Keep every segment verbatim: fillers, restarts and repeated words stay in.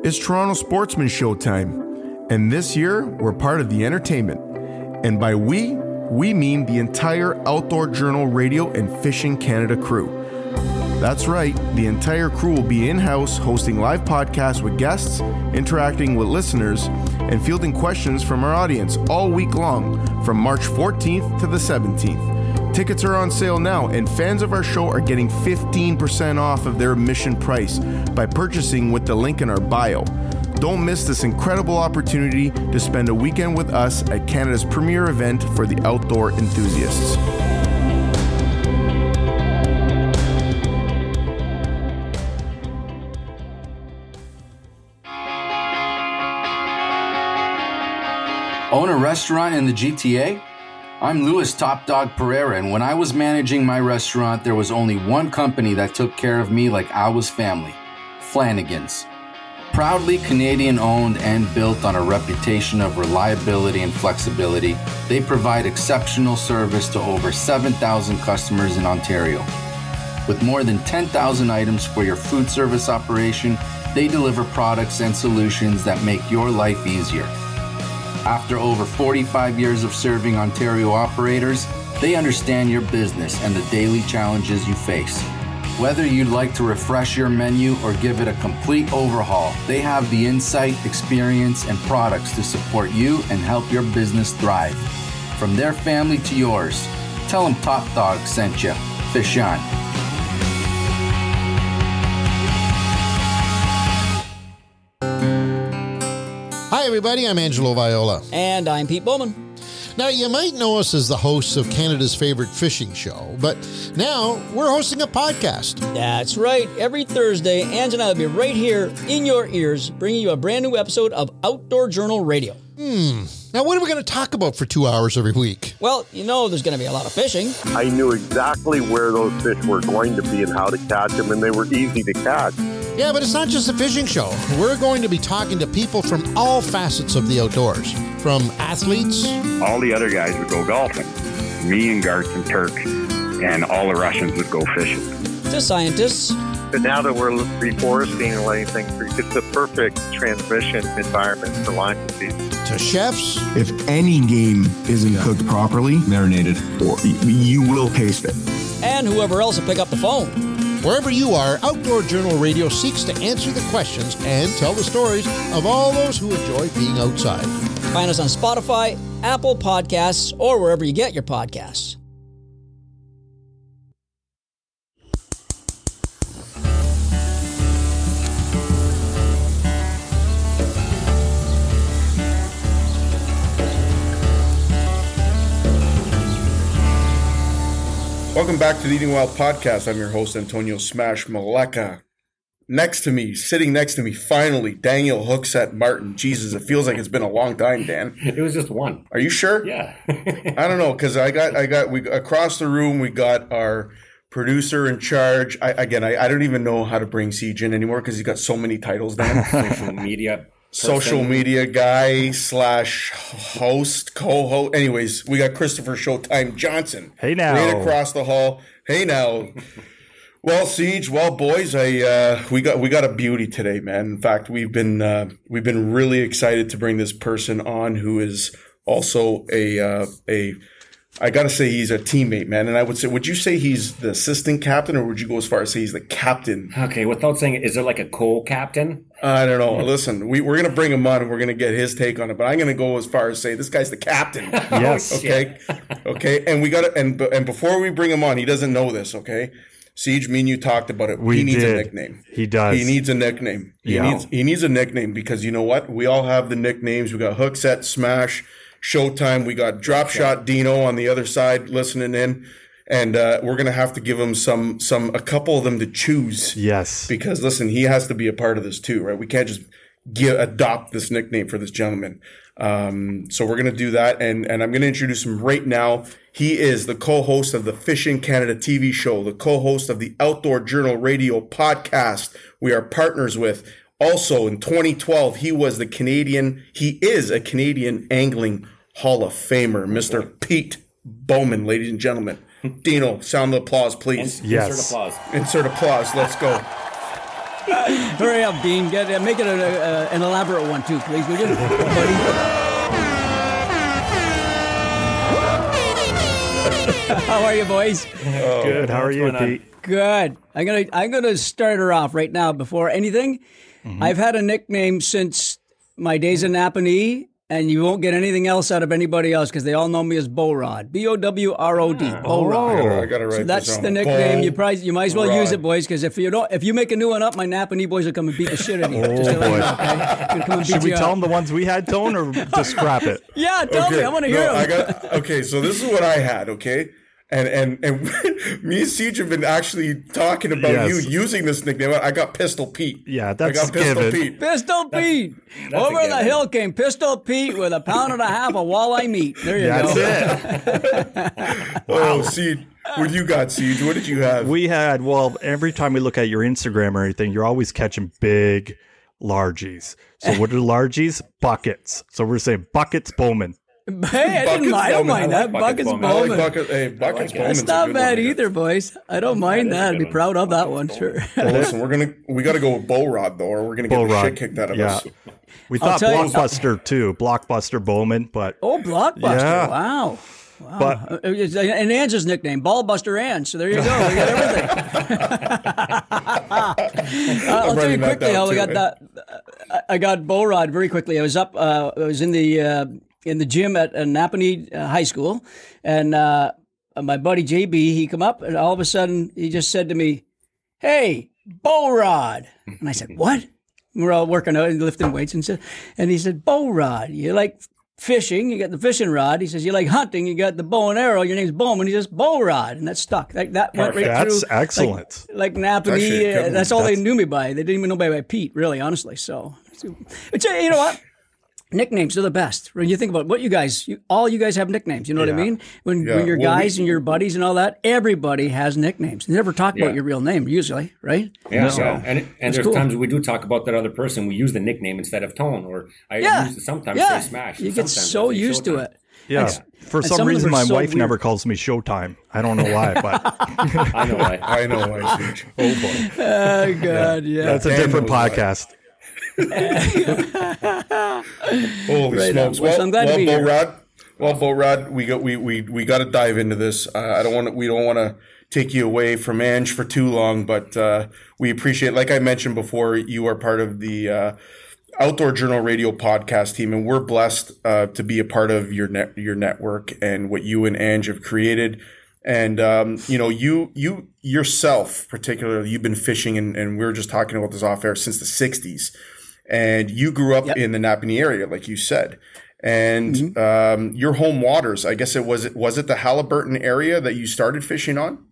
It's Toronto Sportsman Showtime, and this year we're part of the entertainment. And by we, we mean the entire Outdoor Journal Radio and Fishing Canada crew. That's right, the entire crew will be in-house hosting live podcasts with guests, interacting with listeners, and fielding questions from our audience all week long from March fourteenth to the seventeenth. Tickets are on sale now, and fans of our show are getting fifteen percent off of their admission price by purchasing with the link in our bio. Don't miss this incredible opportunity to spend a weekend with us at Canada's premier event for the outdoor enthusiasts. Own a restaurant in the G T A? I'm Louis Top Dog Pereira, and when I was managing my restaurant, there was only one company that took care of me like I was family, Flanagan's. Proudly Canadian-owned and built on a reputation of reliability and flexibility, they provide exceptional service to over seven thousand customers in Ontario. With more than ten thousand items for your food service operation, they deliver products and solutions that make your life easier. After over forty-five years of serving Ontario operators, they understand your business and the daily challenges you face. Whether you'd like to refresh your menu or give it a complete overhaul, they have the insight, experience, and products to support you and help your business thrive. From their family to yours, tell them Top Dog sent you. Fish on. Hi, everybody. I'm Angelo Viola. And I'm Pete Bowman. Now, you might know us as the hosts of Canada's favorite fishing show, but now we're hosting a podcast. That's right. Every Thursday, Ange and I will be right here in your ears, bringing you a brand new episode of Outdoor Journal Radio. Hmm. Now, what are we going to talk about for two hours every week? Well, you know there's going to be a lot of fishing. I knew exactly where those fish were going to be and how to catch them, and they were easy to catch. Yeah, but it's not just a fishing show. We're going to be talking to people from all facets of the outdoors, from athletes. All the other guys would go golfing. Me and Garth and Turk and all the Russians would go fishing. To scientists. But now that we're reforesting and letting things free, it's the perfect transmission environment for line fishing. To chefs. If any game isn't cooked properly, marinated, or you will taste it. And whoever else will pick up the phone. Wherever you are, Outdoor Journal Radio seeks to answer the questions and tell the stories of all those who enjoy being outside. Find us on Spotify, Apple Podcasts, or wherever you get your podcasts. Welcome back to the Eating Wild Podcast. I'm your host, Antonio Smash Maleka. Next to me, sitting next to me, finally, Daniel Hookset Martin. Jesus, it feels like it's been a long time, Dan. It was just one. Are you sure? Yeah. I don't know, because I got, I got, we across the room, we got our producer in charge. I, again, I, I don't even know how to bring Siege in anymore because he's got so many titles, Dan. Social media. Social person. media guy slash host, co-host. Anyways, we got Christopher Showtime Johnson. Hey now. Right across the hall. Hey now. Well, Siege, well, boys, I uh, we got we got a beauty today, man. In fact, we've been uh, we've been really excited to bring this person on who is also a uh, a I gotta say he's a teammate, man. And I would say, would you say he's the assistant captain, or would you go as far as say he's the captain? Okay, without saying, is there like a co-captain? I don't know. Listen, we, we're going to bring him on and we're going to get his take on it. But I'm going to go as far as say this guy's the captain. Yes. Okay. Okay. And we got to, and and before we bring him on, he doesn't know this. Okay. Siege, me and you talked about it. We he needs did. a nickname. He does. He needs a nickname. He Yeah. needs he needs a nickname because you know what? We all have the nicknames. We got Hookset, Smash, Showtime. We got Drop Shot Dino on the other side listening in. And uh, we're going to have to give him some, some, a couple of them to choose. Yes. Because listen, he has to be a part of this too, right? We can't just give, adopt this nickname for this gentleman. Um, so we're going to do that. And, and I'm going to introduce him right now. He is the co-host of the Fishing Canada T V show, the co-host of the Outdoor Journal Radio podcast we are partners with. Also in twenty twelve, he was the Canadian, he is a Canadian Angling Hall of Famer, Mister Pete Bowman, ladies and gentlemen. Dino, sound the applause, please. In- Yes. Insert applause. Insert applause. Let's go. Hurry up, Bean. Get uh, make it a, a, an elaborate one too, please, would you, buddy? How are you, boys? Oh, good. How are you, Pete? Good. I'm gonna I'm gonna start her off right now. Before anything, mm-hmm. I've had a nickname since my days in Napanee, and you won't get anything else out of anybody else because they all know me as Bo-Rod. B O W R O D. Bo-Rod. Oh, I gotta write so that's this the on. nickname. You probably you might as well Bo-Rod. use it, boys, because if you don't, if you make a new one up, my Napanee boys will come and beat the shit out of you. Oh, Just to let you boy. know, okay? Gonna come and Should beat we you tell up. them the ones we had, Tone, or just scrap it? Yeah, tell me. I want to hear no, them. I got, okay, so this is what I had, okay? And and and me and Siege have been actually talking about Yes. you using this nickname. I got Pistol Pete. Yeah, I that's got Pistol given. Pete. Pistol Pete. that's a Over the given. hill came Pistol Pete with a pound and a half of walleye meat. There you That's go. it. Oh, Siege. What do you got, Siege? What did you have? We had, well, every time we look at your Instagram or anything, you're always catching big largies. So what are largies? Buckets. So we're saying buckets Bowman. Hey, I, didn't, Buckets I don't Bowman. mind I that. like Buckets Buckets I like Bowman. bucket, hey, Buckets it. Bowman's That's a not good bad one. either, boys. I don't mind is a that. I'd good be one. proud of that one, sure. Well, listen, we're gonna we got to go with Bo-Rod though, or we're gonna get the Bo-Rod. shit kicked out of Yeah. us. We I'll thought tell you- Blockbuster too. Blockbuster Bowman, but Oh, Blockbuster. Yeah. Wow. Wow. But- Uh, it's- and Ange's nickname, Ballbuster Ange. So there you go. We got everything. Uh, I'll tell you writing that quickly down how we too, got that. I- I got Bo-Rod very quickly. I was up. Uh, I was in the uh, in the gym at uh, Napanee uh, High School, and uh, my buddy J B, he come up, and all of a sudden he just said to me, "Hey, Bo-Rod," and I said, "What?" We're all working out and lifting weights, and said, and he said, "Bo-Rod, you like fishing? You got the fishing rod." He says, "You like hunting? You got the bow and arrow. Your name's Bowman." He says, "Bo-Rod," and that stuck. That, that went right that's through. excellent. Like, like That's Napanee, actually a good uh, one. that's all That's- they knew me by. They didn't even know me by Pete, really, honestly. So, but you know what? Nicknames are the best. When you think about what you guys, you, all you guys have nicknames. You know what I Yeah. mean? When Yeah. when you're Well, we- guys and your buddies and all that, everybody has nicknames. They never talk Yeah. about your real name usually, right? Yeah, So, yeah. and and there's cool. times we do talk about that other person. We use the nickname instead of Tone, or I Yeah. use sometimes yeah. say Smash. You get sometimes so I say used to Showtime. it. yeah. And- For and some, some of them reason, are my so wife weird. never calls me Showtime. I don't know why, but I know. I, I know why, Siege. oh boy, Oh God, yeah. that's a Dan different knows why. podcast. Holy Right on. smokes! Well, Well, I'm glad to well, be here. Bo-Rod, well, Bo-Rod, we got we we we got to dive into this. Uh, I don't want we don't want to take you away from Ange for too long, but uh, we appreciate. Like I mentioned before, you are part of the uh, Outdoor Journal Radio podcast team, and we're blessed uh, to be a part of your net your network and what you and Ange have created. And um, you know, you you yourself, particularly, you've been fishing, and, and we were just talking about this off air since the sixties. And you grew up Yep. in the Napanee area, like you said, and Mm-hmm. um, your home waters. I guess it was it was it the Halliburton area that you started fishing on.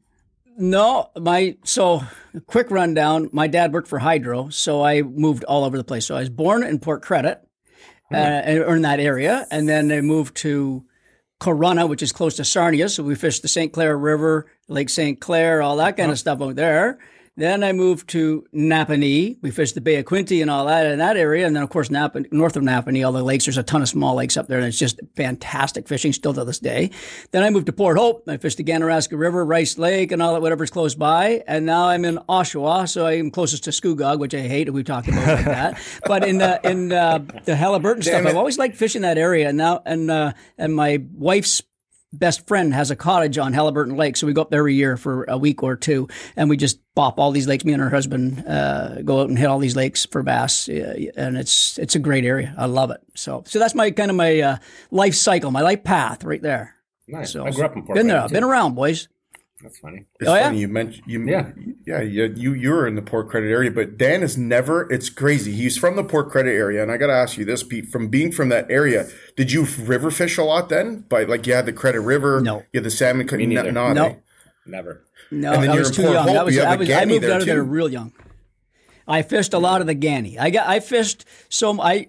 No, my so quick rundown. My dad worked for Hydro, so I moved all over the place. So I was born in Port Credit, uh, and- or in that area, and then I moved to Corunna, which is close to Sarnia. So we fished the Saint Clair River, Lake Saint Clair, all that kind of stuff out there. Then I moved to Napanee. We fished the Bay of Quinte and all that in that area. And then, of course, Napa, north of Napanee, all the lakes, there's a ton of small lakes up there. And it's just fantastic fishing still to this day. Then I moved to Port Hope. I fished the Ganaraska River, Rice Lake, and all that, whatever's close by. And now I'm in Oshawa. So I'm closest to Scugog, which I hate. We talked about like that. But in the, in uh, the Halliburton stuff, Damn it. I've always liked fishing that area. And now, and, uh, and my wife's best friend has a cottage on Halliburton Lake, so we go up there every year for a week or two, and we just bop all these lakes. Me and her husband uh, go out and hit all these lakes for bass, uh, and it's it's a great area. I love it. So so that's my kind of my uh, life cycle, my life path right there. nice. So I grew up in Port been there, Credit, been too. around, boys. That's funny. It's Oh, yeah? funny you mentioned you Yeah. yeah you you you're in the Port Credit area, but Dan is never. It's crazy. He's from the Port Credit area, and I got to ask you this, Pete. From being from that area, did you river fish a lot then? By like you had the Credit River, No. you had the salmon. Me neither. No, No. they- Never. No, And then I you're was in too Port young. Hope, That was, you have I the was I Ganny moved there, out of there too. real young. I fished a lot of the Ganny. I got I fished so I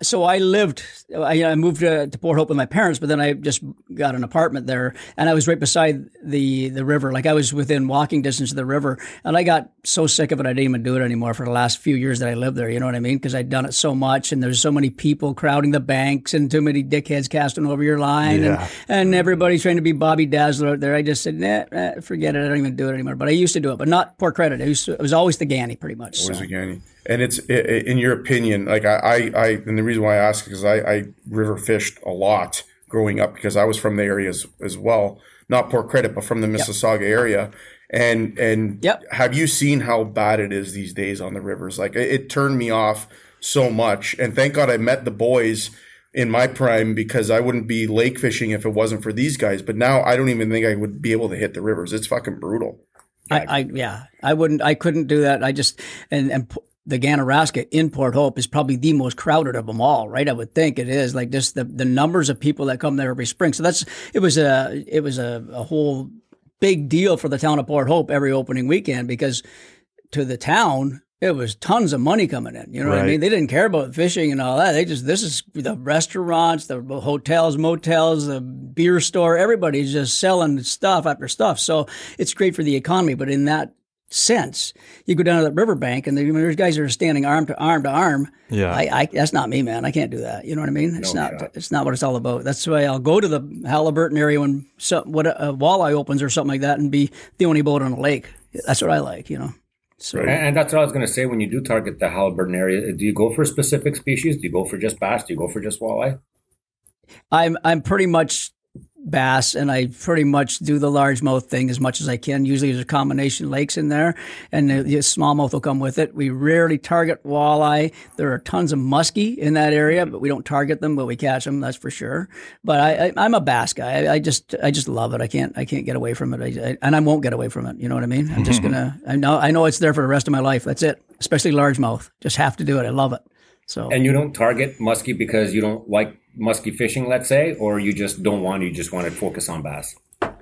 so I lived, I, I moved to, to Port Hope with my parents, but then I just got an apartment there, and I was right beside the, the river. Like I was within walking distance of the river, and I got so sick of it, I didn't even do it anymore for the last few years that I lived there. You know what I mean? Because I'd done it so much, and there's so many people crowding the banks, and too many dickheads casting over your line, Yeah. and, and everybody's trying to be Bobby Dazzler out there. I just said, nah, nah, forget it. I don't even do it anymore. But I used to do it, but not Port Credit. It, used to, it was always the Ganny, pretty much. Always so. a Ganny. And it's, in your opinion, like I, I, I and the reason why I ask is I, I river fished a lot growing up because I was from the area as, as well, not Port Credit, but from the Mississauga yep. area. And and yep. have you seen how bad it is these days on the rivers? Like it, it turned me off so much. And thank God I met the boys in my prime because I wouldn't be lake fishing if it wasn't for these guys. But now I don't even think I would be able to hit the rivers. It's fucking brutal. I, I yeah, I wouldn't, I couldn't do that. I just and and. The Ganaraska in Port Hope is probably the most crowded of them all, right? I would think it is like just the, the numbers of people that come there every spring. So that's, it was a, it was a, a whole big deal for the town of Port Hope every opening weekend because to the town, it was tons of money coming in. You know right. what I mean? They didn't care about fishing and all that. They just, this is the restaurants, the hotels, motels, the beer store, everybody's just selling stuff after stuff. So it's great for the economy, but in that sense, you go down to that riverbank and there's guys that are standing arm to arm to arm. Yeah, I, I that's not me, man. I can't do that. You know what I mean? It's no, not. Yeah. It's not what it's all about. That's why I'll go to the Halliburton area when some, what a, a walleye opens or something like that, and be the only boat on the lake. That's what I like. You know. So and, and that's what I was going to say. When you do target the Halliburton area, do you go for a specific species? Do you go for just bass? Do you go for just walleye? I'm I'm pretty much bass, and I pretty much do the largemouth thing as much as I can. Usually there's a combination of lakes in there, and the, the smallmouth will come with it. We rarely target walleye. There are tons of muskie in that area, but we don't target them, but we catch them, that's for sure. But I, I, I'm a bass guy. I, I just I just love it. I can't I can't get away from it, I, I, and I won't get away from it. You know what I mean? I'm just gonna. I know I know it's there for the rest of my life. That's it. Especially largemouth. Just have to do it. I love it. So. And you don't target muskie because you don't like muskie fishing, let's say, or you just don't want to, you just want to focus on bass?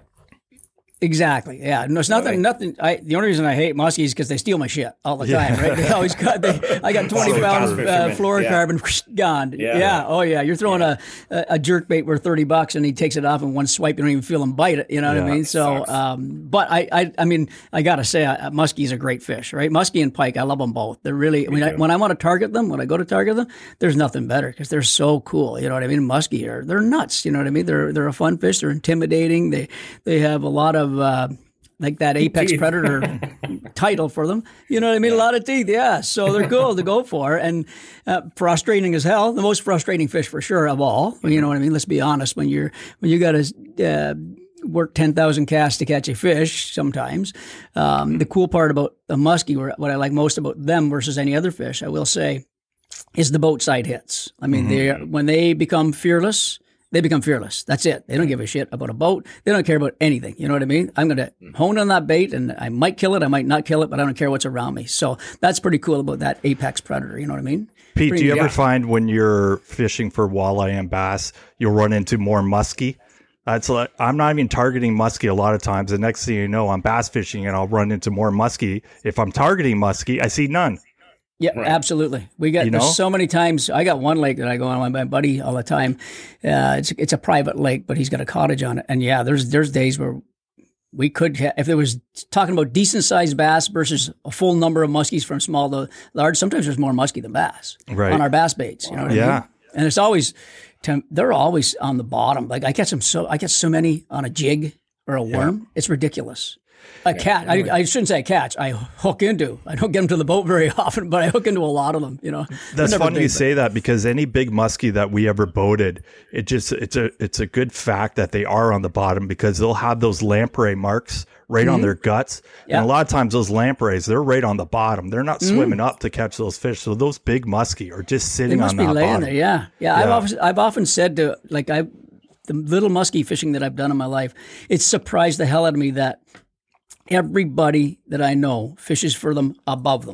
Exactly. Yeah. No, it's nothing. Really? Nothing. I, the only reason I hate muskies is because they steal my shit all the time. Yeah. Right? They always got. They, I got twenty pounds of uh, fluorocarbon yeah. gone. Yeah. yeah. Oh yeah. You're throwing yeah. a, a jerk bait worth thirty bucks, and he takes it off in one swipe. You don't even feel him bite it. You know yeah, what I mean? So, um, but I, I, I mean, I gotta say, uh, muskie's a great fish, right? Muskie and pike, I love them both. They're really. I mean, I, when I want to target them, when I go to target them, there's nothing better because they're so cool. You know what I mean? Muskie are they're nuts. You know what I mean? They're they're a fun fish. They're intimidating. They they have a lot of. Uh, like that apex teeth. Predator title for them. You know what I mean? Yeah. A lot of teeth, yeah. So they're cool to go for. And uh, frustrating as hell. The most frustrating fish for sure of all. You know what I mean? Let's be honest. When you're when you got to uh, work ten thousand casts to catch a fish sometimes, um, the cool part about a muskie, what I like most about them versus any other fish, I will say, is the boat side hits. I mean, mm-hmm. they when they become fearless, they become fearless. That's it. They don't give a shit about a boat. They don't care about anything. You know what I mean? I'm going to hone on that bait, and I might kill it. I might not kill it, but I don't care what's around me. So that's pretty cool about that apex predator. You know what I mean? Pete, pretty, do you yeah. ever find when you're fishing for walleye and bass, you'll run into more muskie? That's like, I'm not even targeting muskie a lot of times. The next thing you know, I'm bass fishing, and I'll run into more muskie. If I'm targeting muskie, I see none. Yeah, right. Absolutely. We got you know? There's so many times. I got one lake that I go on with my buddy all the time. Uh, it's it's a private lake, but he's got a cottage on it. And yeah, there's there's days where we could, ha- if there was talking about decent sized bass versus a full number of muskies from small to large. Sometimes there's more muskie than bass right. on our bass baits. You know what yeah. I mean? And it's always they're always on the bottom. Like I catch them so I catch so many on a jig or a worm. Yeah. It's ridiculous. A cat. I, I shouldn't say catch. I hook into. I don't get them to the boat very often, but I hook into a lot of them. You know. That's funny big, you say that because any big muskie that we ever boated, it just it's a it's a good fact that they are on the bottom because they'll have those lamprey marks right mm-hmm. on their guts, yeah. and a lot of times those lampreys they're right on the bottom. They're not mm-hmm. swimming up to catch those fish. So those big muskie are just sitting they must on be that laying bottom. There. Yeah. yeah, yeah. I've often I've often said to like I, the little muskie fishing that I've done in my life, it's surprised the hell out of me that everybody that I know fishes for them above them.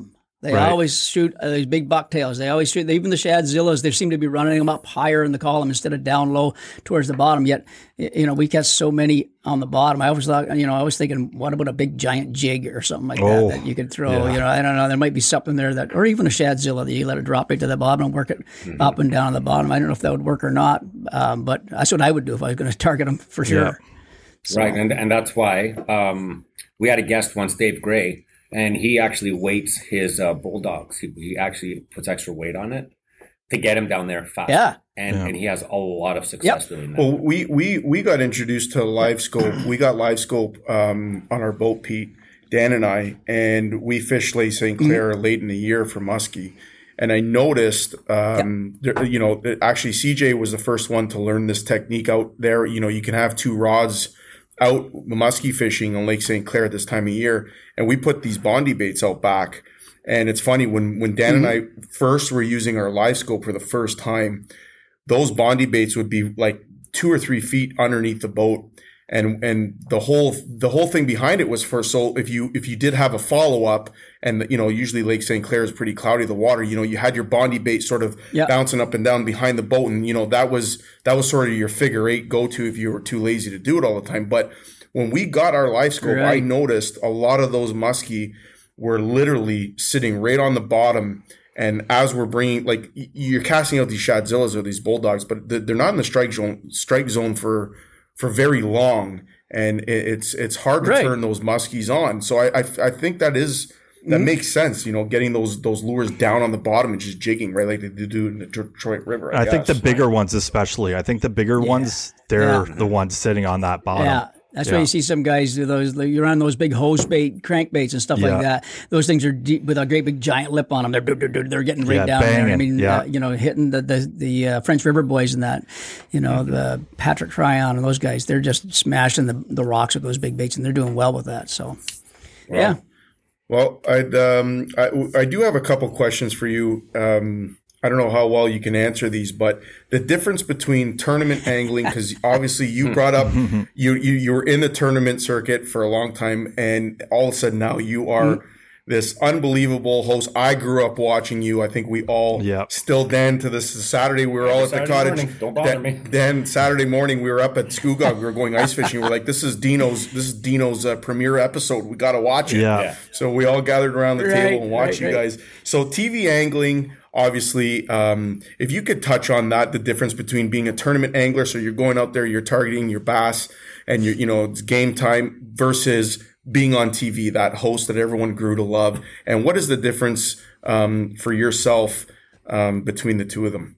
They Right. always shoot uh, these big bucktails. They always shoot, even the shadzillas, they seem to be running them up higher in the column instead of down low towards the bottom. Yet, y- you know, we catch so many on the bottom. I always thought, you know, I was thinking, what about a big giant jig or something like Oh, that that you could throw? yeah. You know, I don't know. There might be something there that, or even a shadzilla that you let it drop right to the bottom and work it Mm-hmm. up and down on the bottom. I don't know if that would work or not, um, but that's what I would do if I was going to target them for sure. Yeah. So- Right, and and that's why um, we had a guest once, Dave Gray, and he actually weights his uh, bulldogs. He, he actually puts extra weight on it to get him down there fast. Yeah. and Yeah. and he has a lot of success Yep. doing that. Well, we we we got introduced to Live Scope. We got Live Scope um, on our boat, Pete, Dan, and I, and we fished Lake Saint Clair Mm-hmm. late in the year for muskie. And I noticed, um, there, you know, that actually C J was the first one to learn this technique out there. You know, you can have two rods out muskie fishing on Lake Saint Clair this time of year, and we put these Bondi baits out back. And it's funny when when Dan and I first were using our Live Scope for the first time, those Bondi baits would be like two or three feet underneath the boat. And and the whole the whole thing behind it was for, so if you if you did have a follow up, and you know usually Lake Saint Clair is pretty cloudy, the water, you know you had your Bondi bait sort of Yeah. bouncing up and down behind the boat, and you know that was that was sort of your figure eight go to if you were too lazy to do it all the time. But when we got our Live Scope, I Right. noticed a lot of those muskie were literally sitting right on the bottom. And as we're bringing, like y- you're casting out these shadzillas or these bulldogs, but th- they're not in the strike zone strike zone for. for very long, and it, it's it's hard to Right. turn those muskies on. So I I, I think that is that Mm-hmm. makes sense. You know, getting those those lures down on the bottom and just jigging, right, like they do in the Detroit River. I, I think the guess. bigger ones, especially. I think the bigger ones, they're Yeah. the ones sitting on that bottom. Yeah. That's why Yeah. you see some guys do those. like, You're on those big hose bait, crankbaits, and stuff Yeah. like that. Those things are deep with a great big giant lip on them. They're they're, they're getting right Yeah, down there. I banging. mean, Yeah. uh, you know, hitting the the, the uh, French River boys and that. You know, the Patrick Tryon and those guys. They're just smashing the the rocks with those big baits, and they're doing well with that. So, yeah. Well, I'd um I, I do have a couple questions for you. Um, I don't know how well you can answer these, but the difference between tournament angling, because obviously you brought up you, you you were in the tournament circuit for a long time, and all of a sudden now you are this unbelievable host. I grew up watching you. I think we all Yep. still then to this Saturday we were all at the Saturday cottage. morning. Don't bother then, me. then Saturday morning we were up at Skoogog. We were going ice fishing. We're like, this is Dino's this is Dino's uh, premiere episode. We got to watch it. Yeah. Yeah. So we all gathered around the Right, table and watched right, you right. guys. So T V angling, obviously, um, if you could touch on that, the difference between being a tournament angler, so you're going out there, you're targeting your bass, and you're, you know, it's game time, versus being on T V, that host that everyone grew to love. And what is the difference um, for yourself um, between the two of them?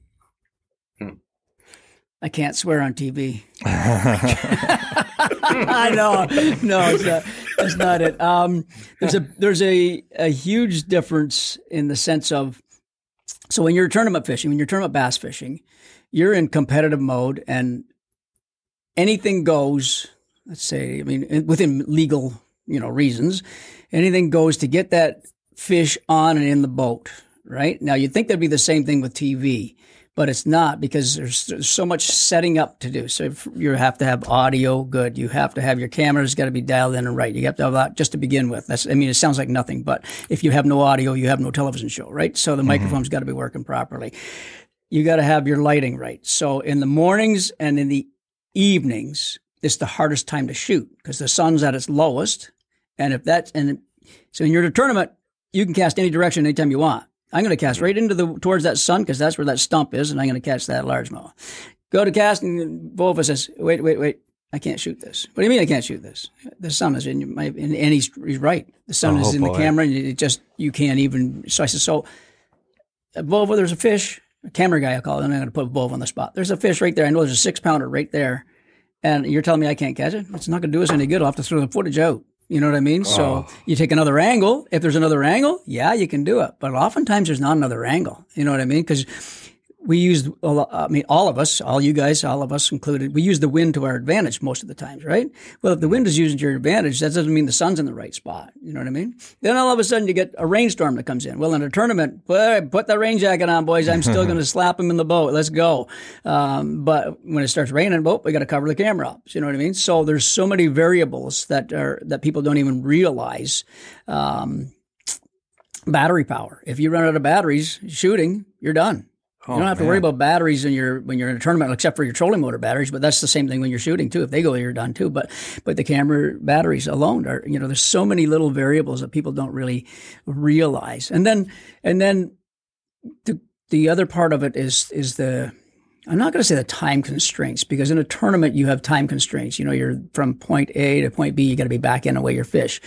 I can't swear on T V. I know. No, it's not, that's not it. Um, there's a there's a, a huge difference in the sense of, so when you're tournament fishing, when you're tournament bass fishing, you're in competitive mode and anything goes. Let's say, I mean, in- within legal, you know, reasons, anything goes to get that fish on and in the boat. Right now, you'd think that'd be the same thing with T V. But it's not, because there's, there's so much setting up to do. So if you have to have audio good. You have to have your camera's got to be dialed in and right. You have to have that just to begin with. That's, I mean, it sounds like nothing, but if you have no audio, you have no television show, right? So the microphone's got to be working properly. You got to have your lighting right. So in the mornings and in the evenings, it's the hardest time to shoot because the sun's at its lowest. And if that's, and so in your tournament, you can cast any direction anytime you want. I'm going to cast right into the towards that sun because that's where that stump is, and I'm going to catch that largemouth. Go to cast, and Bova says, "Wait, wait, wait! I can't shoot this." What do you mean I can't shoot this? The sun is in my, and he's, he's right. The sun Oh, is in boy. the camera, and it just you can't even. So I said, "So, Bova, there's a fish." A camera guy, I call it, and I'm going to put Bova on the spot. There's a fish right there. I know there's a six pounder right there, and you're telling me I can't catch it? It's not going to do us any good. I'll have to throw the footage out. You know what I mean? Oh. So you take another angle. If there's another angle, yeah, you can do it. But oftentimes there's not another angle. You know what I mean? Because we use, a lot, I mean, all of us, all you guys, all of us included, we use the wind to our advantage most of the times, right? Well, if the wind is using to your advantage, that doesn't mean the sun's in the right spot. You know what I mean? Then all of a sudden you get a rainstorm that comes in. Well, in a tournament, put, put the rain jacket on, boys. I'm still going to slap him in the boat. Let's go. Um, but when it starts raining, well, we got to cover the camera up. You know what I mean? So there's so many variables that are that people don't even realize. Um, battery power. If you run out of batteries shooting, you're done. You don't have to man. worry about batteries in your when you're in a tournament, except for your trolling motor batteries. But that's the same thing when you're shooting too. If they go, you're done too. But but the camera batteries alone are, you know, there's so many little variables that people don't really realize. And then and then the the other part of it is is the I'm not going to say the time constraints, because in a tournament you have time constraints. You know, you're from point A to point B. You got to be back in and weigh your fish.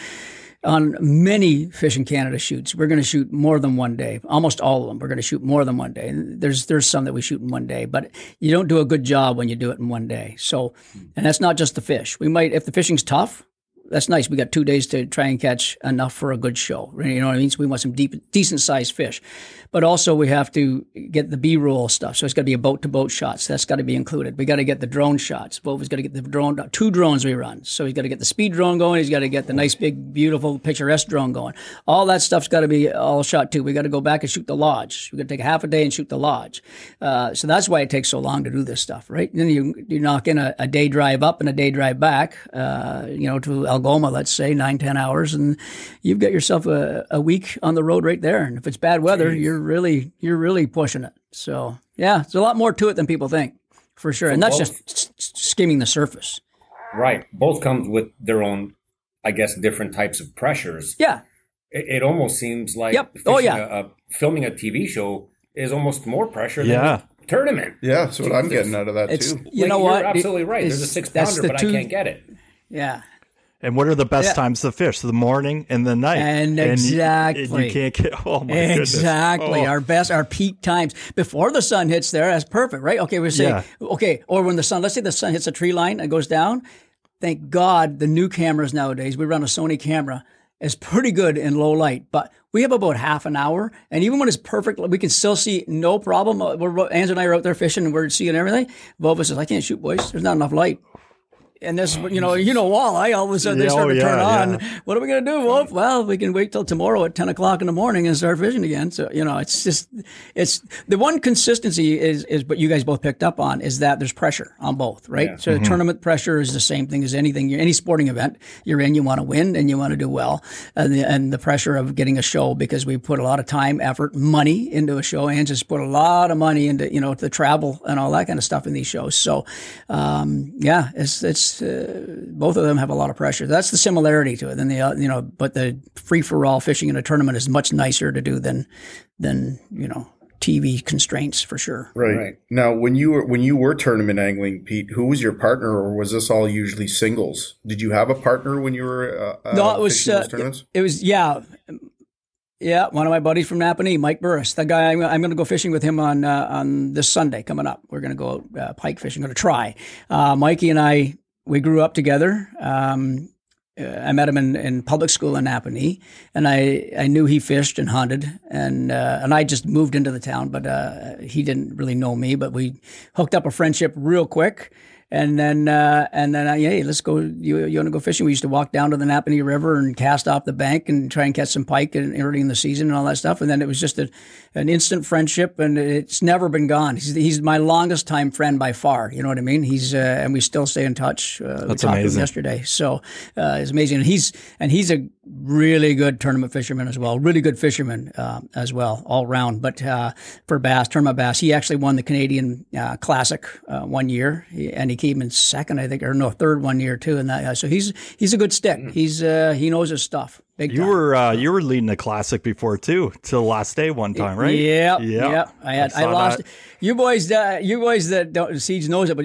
On many Fishing Canada shoots, we're going to shoot more than one day. Almost all of them, we're going to shoot more than one day. There's there's some that we shoot in one day, but you don't do a good job when you do it in one day. So, and that's not just the fish. We might, if the fishing's tough, that's nice. We got two days to try and catch enough for a good show. You know what I mean? So we want some deep, decent sized fish. But also we have to get the B-roll stuff. So it's got to be a boat-to-boat shots. That's got to be included. We got to get the drone shots. Bova's got to get the drone, two drones we run. So he's got to get the speed drone going. He's got to get the nice, big, beautiful, picturesque drone going. All that stuff's got to be all shot too. We got to go back and shoot the lodge. We got to take half a day and shoot the lodge. Uh, so that's why it takes so long to do this stuff, right? Then you you knock in a, a day drive up and a day drive back, uh, you know, to Algoma, let's say, nine, ten hours, and you've got yourself a, a week on the road right there. And if it's bad weather, Jeez. you're really you're really pushing it. So yeah, there's a lot more to it than people think, for sure. So and that's both, just s- skimming the surface. Right. Both come with their own, I guess, different types of pressures. Yeah. It, it almost seems like yep. oh, yeah. a, a, filming a T V show is almost more pressure yeah. than a tournament. Yeah, that's what I'm getting out of that it's, too. You like, know you're what? absolutely right. There's a six pounder, but two, I can't get it. Yeah. And what are the best yeah. times to fish? The morning and the night. And exactly. And you, and you can't get, oh my exactly. goodness. Exactly. Oh. Our best, our peak times before the sun hits there, that's perfect, right? Okay, we're saying, yeah. okay, or when the sun, let's say the sun hits a tree line and goes down. Thank God the new cameras nowadays, we run a Sony camera, is pretty good in low light, but we have about half an hour. And even when it's perfect, we can still see no problem. We're, Ange and I are out there fishing and we're seeing everything. Bova says, I can't shoot, boys. There's not enough light. And this, you know, you know, walleye, all of a sudden they yeah, start oh, to turn yeah, on. Yeah. What are we going to do, Wolf? Well, we can wait till tomorrow at ten o'clock in the morning and start fishing again. So, you know, it's just, it's the one consistency is, is what you guys both picked up on is that there's pressure on both, right? Yeah. So mm-hmm. the tournament pressure is the same thing as anything, any sporting event you're in. You want to win and you want to do well. And the, and the pressure of getting a show, because we put a lot of time, effort, money into a show, and just put a lot of money into, you know, the travel and all that kind of stuff in these shows. So, um, yeah, it's, it's, uh, both of them have a lot of pressure. That's the similarity to it. Then the, uh, you know, but the free for all fishing in a tournament is much nicer to do than, than, you know, T V constraints for sure. Right. right. Now, when you were, when you were tournament angling, Pete, who was your partner, or was this all usually singles? Did you have a partner when you were, uh, no, it was, fishing uh, those tournaments? It, it was, yeah. Yeah, one of my buddies from Napanee, Mike Burris, the guy I'm, I'm going to go fishing with him on uh, on this Sunday coming up. We're going to go uh, pike fishing, going to try. Uh, Mikey and I, we grew up together. Um, uh, I met him in, in public school in Napanee, and I, I knew he fished and hunted, and uh, and I just moved into the town, but uh, he didn't really know me. But we hooked up a friendship real quick. And then, uh, and then, uh, hey, let's go. You, you want to go fishing? We used to walk down to the Napanee River and cast off the bank and try and catch some pike in, early in the season and all that stuff. And then it was just a, an instant friendship, and it's never been gone. He's, he's my longest time friend by far. You know what I mean? He's, uh, and we still stay in touch. Uh, That's we talked amazing. To him yesterday, so uh, it's amazing. And he's, and he's a really good tournament fisherman as well. Really good fisherman uh, as well, all round. But uh, for bass, tournament bass, he actually won the Canadian uh, Classic uh, one year, he, and he came in second, I think, or no, third one year too. And that, uh, so he's he's a good stick. He's uh, he knows his stuff. Big you time. were uh, you were leading a classic before too, till last day one time, right? Yeah, yeah. yeah. I had I, I lost. That. You boys, uh, you boys that don't, Siege knows it, but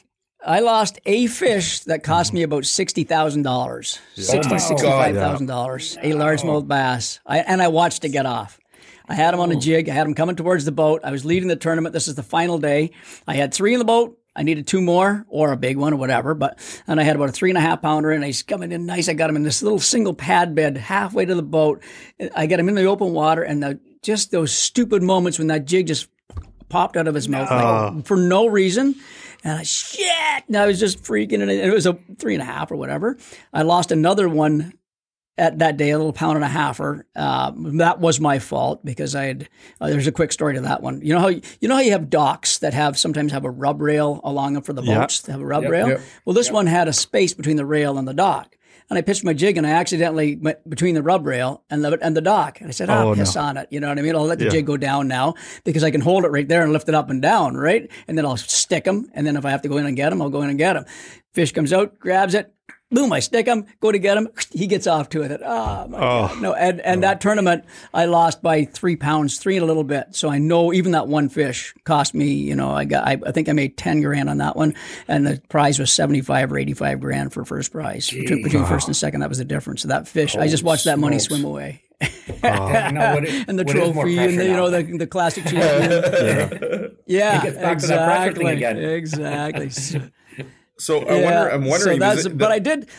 I lost a fish that cost me about sixty thousand dollars, sixty oh sixty-five thousand dollars, a largemouth bass. I and I watched it get off. I had him on a jig. I had him coming towards the boat. I was leading the tournament. This is the final day. I had three in the boat. I needed two more or a big one or whatever, but, and I had about a three and a half pounder, and he's coming in nice. I got him in this little single pad bed halfway to the boat. I got him in the open water, and the, just those stupid moments when that jig just popped out of his mouth uh. like, for no reason. And I, shit, and I was just freaking, and it was a three and a half or whatever. I lost another one at that day, a little pound and a halfer. Uh, that was my fault because I had, uh, there's a quick story to that one. You know how, you know how you have docks that have, sometimes have a rub rail along them for the boats, yep. they have a rub yep, rail? Yep. Well, this yep. one had a space between the rail and the dock. and I pitched my jig, and I accidentally went between the rub rail and the and the dock. And I said, "Oh, Oh, piss no. on it." You know what I mean? I'll let the Yeah. jig go down now because I can hold it right there and lift it up and down, right? And then I'll stick them. And then if I have to go in and get them, I'll go in and get them. Fish comes out, grabs it. Boom, I stick him, go to get him. He gets off to it. Oh, my Oh. God. No, and, and that tournament, I lost by three pounds, three and a little bit. So I know even that one fish cost me, you know, I got, I, I think I made ten grand on that one. And the prize was seventy-five or eighty-five grand for first prize. Between, between first and second, that was the difference. So that fish, I just watched that money swim away. No, what it- and the what is more trophy and the, you pressure know, now? the, the classic champion. yeah, It gets back to that pressure exactly. thing again. Exactly. So, So I yeah, wonder. I'm wondering. So that's, was it but the- I did.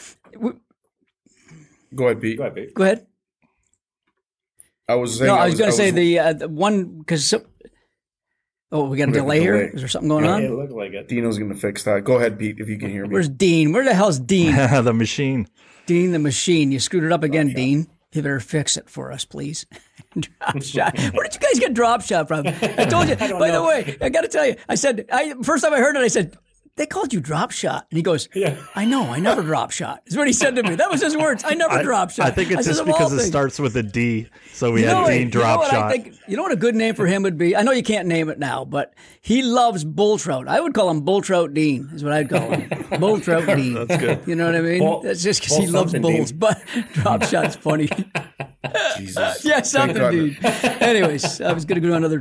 Go ahead, Pete. Go ahead, Pete. Go ahead. I was saying. No, I was, going to say was- the, uh, the one because. Oh, we got a We have a delay here. delay. Is there something going It on? looked like it. Dino's going to fix that. Go ahead, Pete, if you can hear me. Where's Dean? Where the hell's Dean? the machine. Dean the machine. You screwed it up again, Dean. You better fix it for us, please. Drop shot. Where did you guys get drop shot from? I told you. By the way, I got to tell you. I said, I first time I heard it, I said, they called you drop shot. And he goes, yeah. I know, I never drop shot. Is what he said to me. That was his words. I never I, drop shot. I think it's said, just "Of all because it things." starts with a D. So we You had know what- Dean you know drop what I shot. think- you know what a good name for him would be? I know you can't name it now, but he loves bull trout. I would call him Bull Trout Dean, is what I'd call him. Bull Trout Dean. That's good. You know what I mean? Bull- That's just because bull he loves something bulls. Dean. But drop shot's funny. Jesus. yeah, Thank something God. Dean. Anyways, I was going to go another.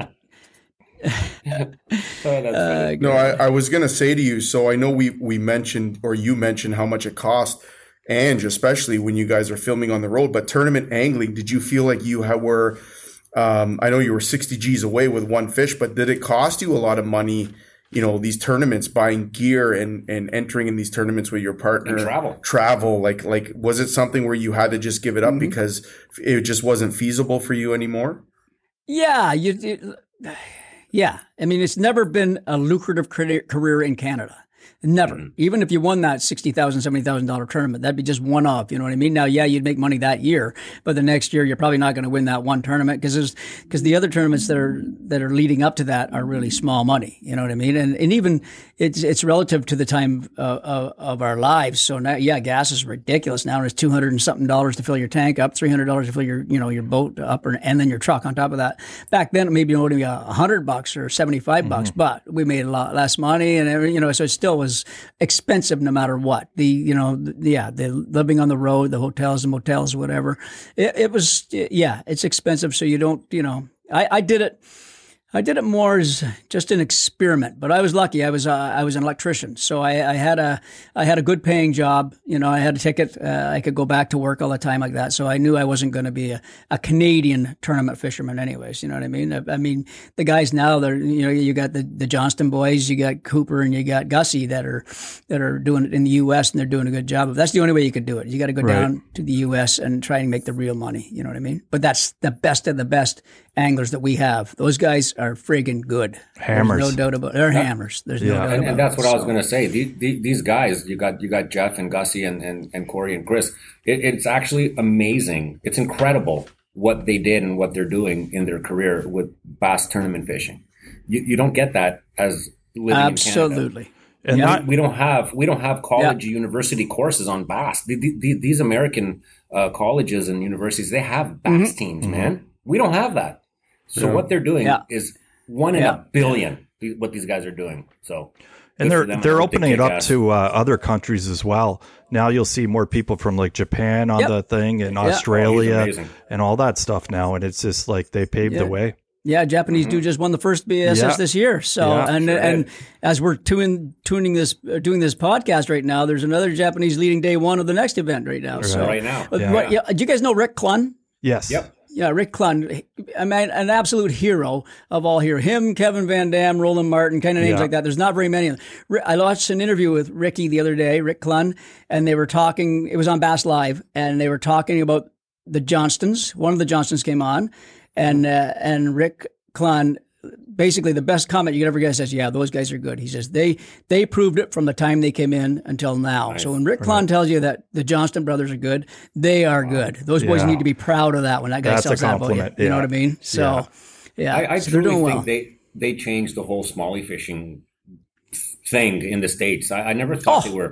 Oh, that's funny. No, I, I was going to say to you. So I know we we mentioned, or you mentioned, how much it cost, and especially when you guys are filming on the road. But tournament angling, did you feel like you ha- were? Um, I know you were sixty G's away with one fish, but did it cost you a lot of money? You know, these tournaments, buying gear and, and entering in these tournaments with your partner, And travel. travel. Like, like, was it something where you had to just give it up Mm-hmm. because it just wasn't feasible for you anymore? Yeah, you. It, yeah, I mean, it's never been a lucrative career career in Canada. Never. Mm-hmm. Even if you won that sixty thousand dollars, seventy thousand dollars tournament, that'd be just one off. You know what I mean? Now, yeah, you'd make money that year, but the next year you're probably not going to win that one tournament because there's because the other tournaments that are that are leading up to that are really small money. You know what I mean? And and even it's it's relative to the time uh, of, of our lives. So now, yeah, gas is ridiculous now. It's two hundred and something dollars to fill your tank up, three hundred dollars to fill your you know your boat up, or, and then your truck on top of that. Back then, maybe it would be a hundred bucks or seventy five bucks, but we made a lot less money, and every, you know, so it still was expensive no matter what. The you know, the, yeah, the living on the road, the hotels and motels, whatever. It, it was yeah, it's expensive. So you don't you know, I, I did it. I did it more as just an experiment, but I was lucky. I was uh, I was an electrician, so I, I had a I had a good paying job. You know, I had a ticket. Uh, I could go back to work all the time like that. So I knew I wasn't going to be a, a Canadian tournament fisherman, anyways. You know what I mean? I, I mean, the guys now, they're you know, you got the, the Johnston boys, you got Cooper, and you got Gussie that are that are doing it in the U S and they're doing a good job. That's the only way you could do it. You got to go Right. down to the U S and try and make the real money. You know what I mean? But that's the best of the best anglers that we have. Those guys are friggin' good. Hammers. There's no doubt about it. They're hammers. There's no Yeah. doubt and, about and that's it. what I was So- going to say. These, these, these guys, you got you got Jeff and Gussie and, and, and Corey and Chris. It, it's actually amazing. It's incredible what they did and what they're doing in their career with bass tournament fishing. You, you don't get that as living in Canada. Absolutely. And Yeah. not, We don't have we don't have college university courses on bass. The, the, the, these American uh, colleges and universities, they have bass Mm-hmm. teams, man. We don't have that. So what they're doing Yeah. is one in Yeah. a billion. What these guys are doing. So and good they're for them. I they're hope they opening it kick up ass. to uh, other countries as well. Now you'll see more people from like Japan on Yep. the thing, and Yeah. Australia, Oh, he's amazing. and all that stuff now. And it's just like they paved Yeah. the way. Yeah, Japanese dude just won the first B S S Yeah. this year. So, Yeah, and sure and did. as we're tuning tuning this uh, doing this podcast right now, there's another Japanese leading day one of the next event right now. So, Right now. Uh, Yeah. what- yeah, do you guys know Rick Clun? Yes. Yep. Yeah, Rick Clun, I mean, an absolute hero of all here. Him, Kevin Van Dam, Roland Martin, kind of names Yeah. like that. There's not very many of them. Ri- I watched an interview with Ricky the other day, Rick Clun, and they were talking, it was on Bass Live, and they were talking about the Johnstons. One of the Johnstons came on, and uh, and Rick Clun, basically the best comment you could ever get says, yeah, those guys are good. He says, they they proved it from the time they came in until now. So when Rick Clun tells you that the Johnston brothers are good, they are good. Those boys Yeah. need to be proud of that when that guy That's a sells that about you. compliment, You know yeah. what I mean? So, yeah, I, I so they're truly doing think well. they they changed the whole smallie fishing thing in the States. I, I never thought Oh. they were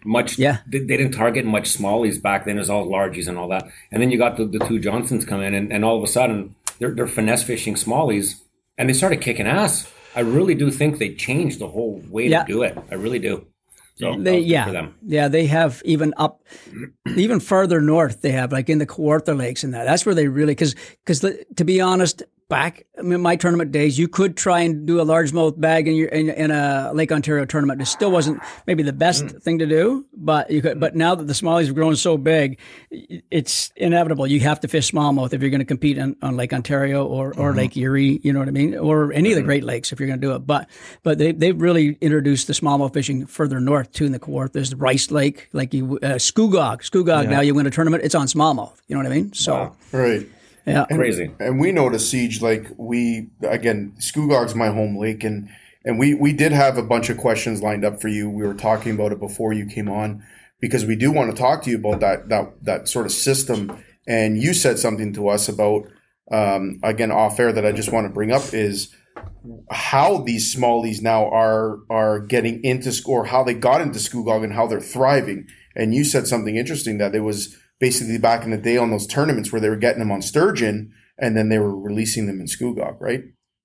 much. Yeah. They, they didn't target much smallies back then. It was all largies and all that. And then you got the, the two Johnsons come in, and, and all of a sudden they're, they're finesse fishing smallies, and they started kicking ass. I really do think they changed the whole way Yeah. to do it. I really do. So They, for yeah, them. yeah, they have even up, even farther north. They have like in the Kawartha Lakes and that. That's where they really, because because to be honest, back in my tournament days, you could try and do a largemouth bag in your in, in a Lake Ontario tournament. It still wasn't maybe the best mm. thing to do, but you could. But now that the smallies have grown so big, it's inevitable. You have to fish smallmouth if you're going to compete on, on Lake Ontario or, or mm-hmm. Lake Erie. You know what I mean, or any mm-hmm. of the Great Lakes if you're going to do it. But but they they've really introduced the smallmouth fishing further north too in the Kawartha. There's Rice Lake, like you uh, Scugog. Scugog. Yeah. Now you win a tournament, it's on smallmouth. You know what I mean? So wow. right. Yeah, and, crazy. And we know to Siege, like we again, Scugog's my home lake, and and we we did have a bunch of questions lined up for you. We were talking about it before you came on because we do want to talk to you about that that that sort of system. And you said something to us about um, again off air that I just want to bring up is how these smallies now are are getting into or how they got into Scugog and how they're thriving. And you said something interesting that it was basically back in the day on those tournaments where they were getting them on sturgeon and then they were releasing them in Scugog, right?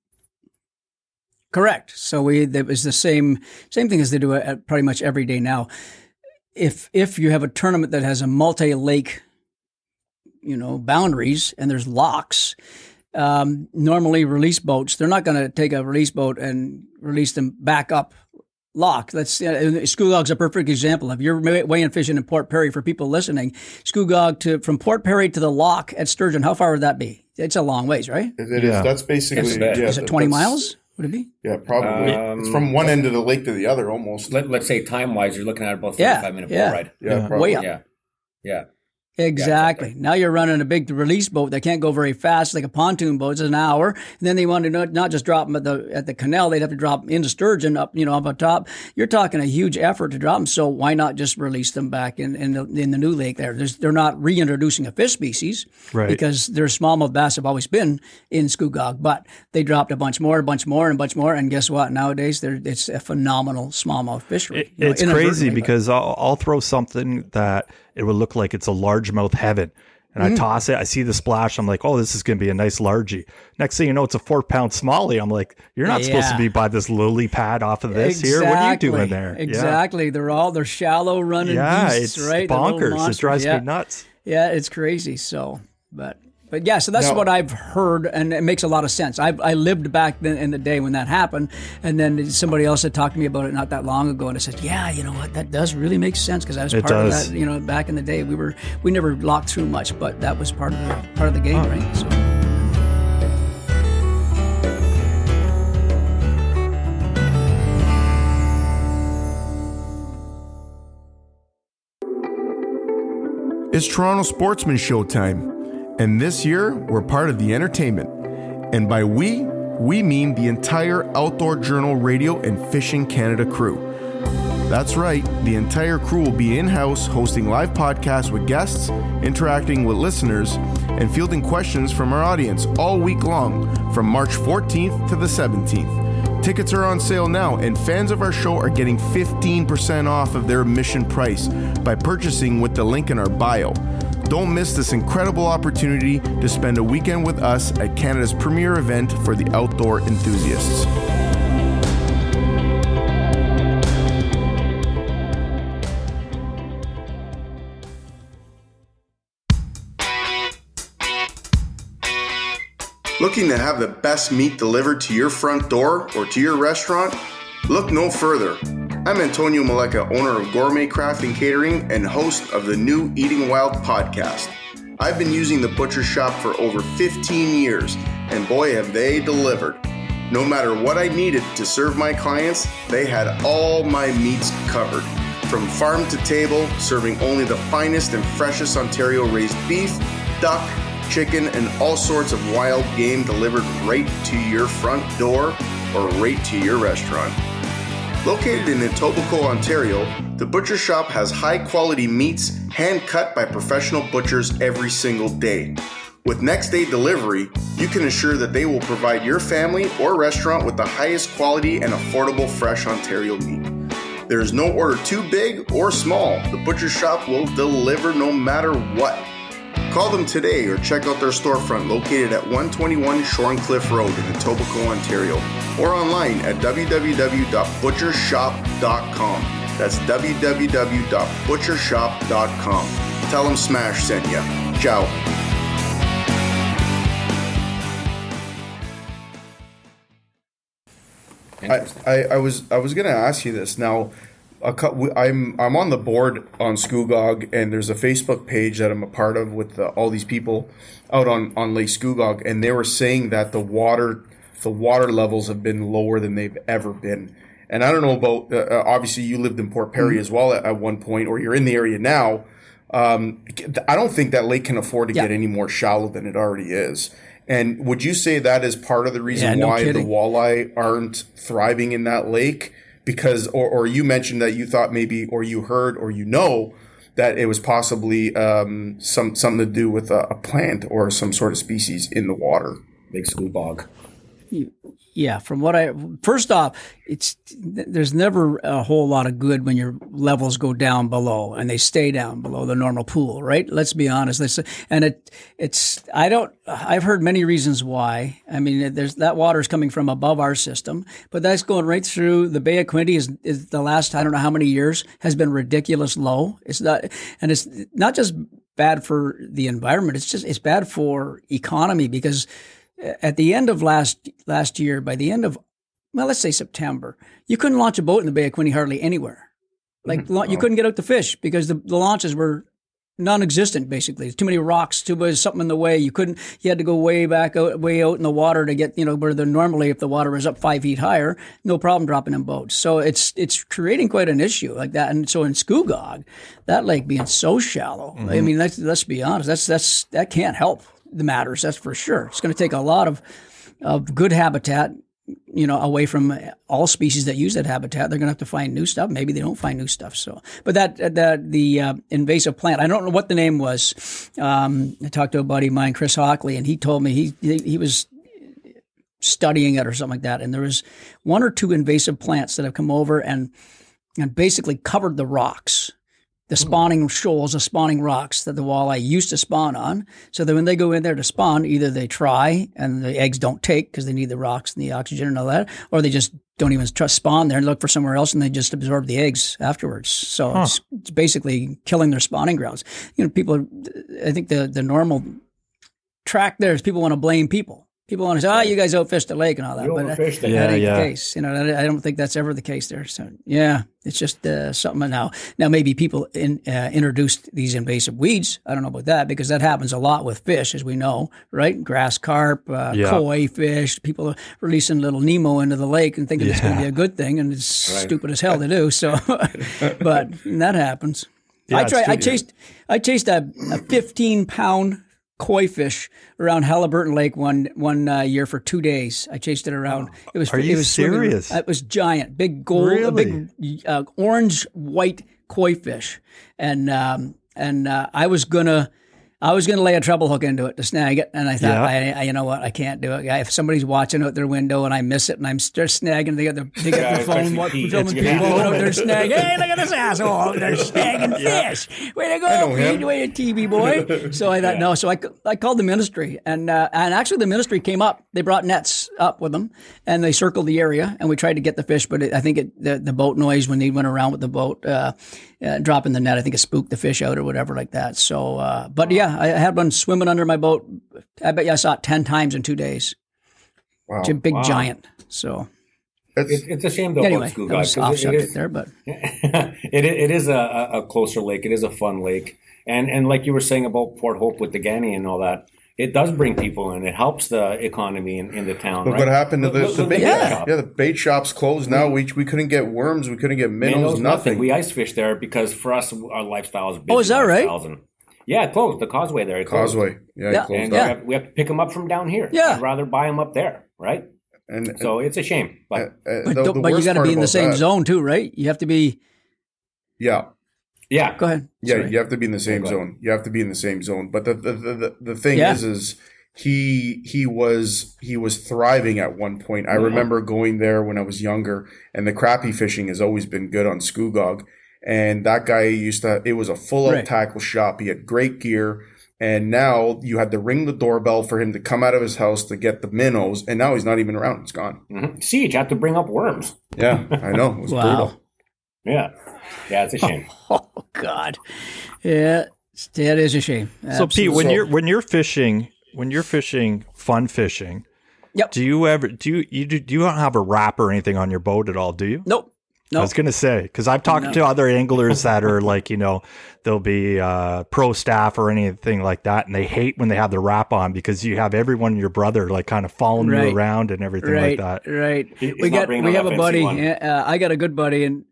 Correct. So we it was the same same thing as they do at pretty much every day now. If if you have a tournament that has a multi-lake, you know, boundaries and there's locks, um, normally release boats, they're not going to take a release boat and release them back up lock. That's uh, Scugog's a perfect example. If you're weighing fishing in Port Perry, for people listening, Scugog to from Port Perry to the lock at Sturgeon, how far would that be? It's a long ways, right? It, it yeah. is. That's basically. It's, yeah, is it twenty miles? Would it be? Yeah, probably. Um, it's from one end of the lake to the other, almost. Let, let's say time wise, you're looking at about forty-five yeah, minute yeah, boat ride. Yeah, yeah. Way up. Yeah, yeah. Exactly. Yeah, exactly. Now you're running a big release boat that can't go very fast, like a pontoon boat. It's an hour. And then they want to not, not just drop them at the at the canal. They'd have to drop them into sturgeon up, you know, up on top. You're talking a huge effort to drop them. So why not just release them back in in the, in the new lake there? There's, they're not reintroducing a fish species, right? Because their smallmouth bass have always been in Scugog, but they dropped a bunch more, a bunch more, and a bunch more. And guess what? Nowadays, it's a phenomenal smallmouth fishery. It, you know, it's crazy because I'll, I'll throw something that it would look like it's a largemouth heaven. And mm-hmm. I toss it, I see the splash, I'm like, oh, this is going to be a nice largie. Next thing you know, it's a four-pound smallie. I'm like, you're not yeah. supposed to be by this lily pad off of this exactly. here. What are you doing there? Exactly. Yeah. They're all, they're shallow running yeah, beasts, it's right? bonkers. It drives yeah. me nuts. Yeah, it's crazy. So, but... But yeah, so that's no. what I've heard, and it makes a lot of sense. I I lived back then in the day when that happened, and then somebody else had talked to me about it not that long ago, and I said, "Yeah, you know what? That does really make sense because I was it part does. of that. You know, back in the day, we were we never locked through much, but that was part of the part of the game, oh. right?" So. It's Toronto Sportsman Showtime. And this year, we're part of the entertainment. And by we, we mean the entire Outdoor Journal Radio and Fishing Canada crew. That's right, the entire crew will be in-house hosting live podcasts with guests, interacting with listeners, and fielding questions from our audience all week long, from March fourteenth to the seventeenth. Tickets are on sale now, and fans of our show are getting fifteen percent off of their admission price by purchasing with the link in our bio. Don't miss this incredible opportunity to spend a weekend with us at Canada's premier event for the outdoor enthusiasts. Looking to have the best meat delivered to your front door or to your restaurant? Look no further. I'm Antonio Maleka, owner of Gourmet Craft and Catering and host of the new Eating Wild podcast. I've been using the Butcher Shop for over fifteen years, and boy have they delivered. No matter what I needed to serve my clients, they had all my meats covered. From farm to table, serving only the finest and freshest Ontario-raised beef, duck, chicken, and all sorts of wild game delivered right to your front door or right to your restaurant. Located in Etobicoke, Ontario, the Butcher Shop has high-quality meats hand-cut by professional butchers every single day. With next-day delivery, you can assure that they will provide your family or restaurant with the highest quality and affordable fresh Ontario meat. There's no order too big or small. The Butcher Shop will deliver no matter what. Call them today or check out their storefront located at one twenty-one Shorncliffe Road in Etobicoke, Ontario, or online at w w w dot butcher shop dot com. That's w w w dot butcher shop dot com. Tell them Smash sent ya. Ciao. I, I, I was I was going to ask you this now. A, I'm I'm on the board on Scugog, and there's a Facebook page that I'm a part of with the, all these people out on, on Lake Scugog, and they were saying that the water the water levels have been lower than they've ever been. And I don't know about uh, obviously you lived in Port Perry mm-hmm. as well at, at one point, or you're in the area now. Um, I don't think that lake can afford to yeah. get any more shallow than it already is. And would you say that is part of the reason yeah, no why kidding. the walleye aren't thriving in that lake? Because, or, or you mentioned that you thought maybe, or you heard, or you know that it was possibly um, some something to do with a, a plant or some sort of species in the water. Big scubog. Yeah, from what I first off, it's there's never a whole lot of good when your levels go down below and they stay down below the normal pool, right? Let's be honest. Let's, and it it's I don't I've heard many reasons why. I mean, there's that water is coming from above our system, but that's going right through the Bay of Quinte. Is, is the last I don't know how many years has been ridiculous low. It's not, and it's not just bad for the environment. It's just it's bad for economy because. At the end of last last year, by the end of, well, let's say September, you couldn't launch a boat in the Bay of Quinte hardly anywhere. Like mm-hmm. you couldn't get out to fish because the, the launches were non-existent, basically. Too many rocks, too much something in the way. You couldn't. You had to go way back, out, way out in the water to get, you know, where the normally if the water was up five feet higher, no problem dropping in boats. So it's it's creating quite an issue like that. And so in Scugog, that lake being so shallow, mm-hmm. I mean, let's let's be honest, that's that's that can't help the matters, that's for sure. It's going to take a lot of of good habitat, you know, away from all species that use that habitat. They're going to have to find new stuff. Maybe they don't find new stuff. So, but that that the uh, invasive plant, I don't know what the name was. Um, I talked to a buddy of mine, Chris Hockley, and he told me he he, he was studying it or something like that, and there was one or two invasive plants that have come over and and basically covered the rocks. The spawning shoals, the spawning rocks that the walleye used to spawn on. So that when they go in there to spawn, either they try and the eggs don't take because they need the rocks and the oxygen and all that, or they just don't even trust spawn there and look for somewhere else and they just absorb the eggs afterwards. So huh. it's, it's basically killing their spawning grounds. You know, people, I think the, the normal track there is people want to blame people. People want to say, "Oh, you guys outfished the lake and all that," but that, that yeah, ain't yeah. the case. You know, I don't think that's ever the case there. So, yeah, it's just uh, something now. Now, maybe people in, uh, introduced these invasive weeds. I don't know about that because that happens a lot with fish, as we know, right? Grass carp, uh, yeah. koi fish. People are releasing little Nemo into the lake and thinking yeah. it's going to be a good thing, and it's right. stupid as hell to do. So, but that happens. Yeah, I tried. I chased. I chased a, a fifteen pound. Koi fish around Halliburton Lake one one uh, year for two days. I chased it around. It was. Are you it was serious? Swimming. It was giant, big gold, really? big uh, orange white koi fish, and um, and uh, I was gonna. I was going to lay a treble hook into it to snag it, and I thought, yeah. I, I, you know what, I can't do it. If somebody's watching out their window and I miss it, and I'm just snagging, they got the they got yeah, the phone, what, filming people out there snagging. Hey, look at this asshole! They're snagging yeah. fish. Way to go, Pete! Way to T V boy. So I thought, yeah. no. So I, I called the ministry, and uh, and actually the ministry came up. They brought nets up with them, and they circled the area, and we tried to get the fish, but it, I think it, the the boat noise when they went around with the boat. Uh, Uh, dropping the net, I think it spooked the fish out or whatever like that. So, uh, but yeah, I had one swimming under my boat. I bet you I saw it ten times in two days. Wow. It's a big wow. giant. So it's, it's a shame though. Anyway, Scugog, that was off it, subject it is, there, but it it is a, a closer lake. It is a fun lake, and and like you were saying about Port Hope with the Gani and all that. It does bring people in. It helps the economy in, in the town. Look right? what happened to the, look, the look, bait yeah. shop. Yeah, the bait shop's closed now. We we couldn't get worms. We couldn't get minnows. Minnows nothing. nothing. We ice fish there because for us, our lifestyle is busy. Oh, is that right? And, yeah, it closed. The causeway there. It closed. Causeway. Yeah, yeah. it closed and down. we have, we have to pick them up from down here. Yeah. I'd rather buy them up there, right? And so it's a shame. But, uh, uh, but, the, the but you got to be in the same that, zone too, right? You have to be. Yeah. Yeah. Go ahead. Yeah, Sorry. you have to be in the same yeah, zone. You have to be in the same zone. But the the the, the thing yeah. is, is he he was he was thriving at one point. I remember going there when I was younger, and the crappie fishing has always been good on Scugog. And that guy used to, it was a full out Right. tackle shop. He had great gear. And now you had to ring the doorbell for him to come out of his house to get the minnows. And now he's not even around. It's gone. Mm-hmm. Siege had to bring up worms. Yeah, I know. It was Wow. brutal. Yeah. Yeah, it's a shame. Oh God, yeah, that is a shame. So Pete, when So- you're when you're fishing, when you're fishing fun fishing, Yep. do you ever do you you do, do you don't have a wrap or anything on your boat at all? Do you? Nope. I No. was gonna say because I've talked No. to other anglers that are like you know they'll be uh, pro staff or anything like that, and they hate when they have the wrap on because you have everyone your brother like kind of following Right. you around and everything Right, like that. right. He- he's we not got bringing we up have a F N C buddy. one. Uh, I got a good buddy, and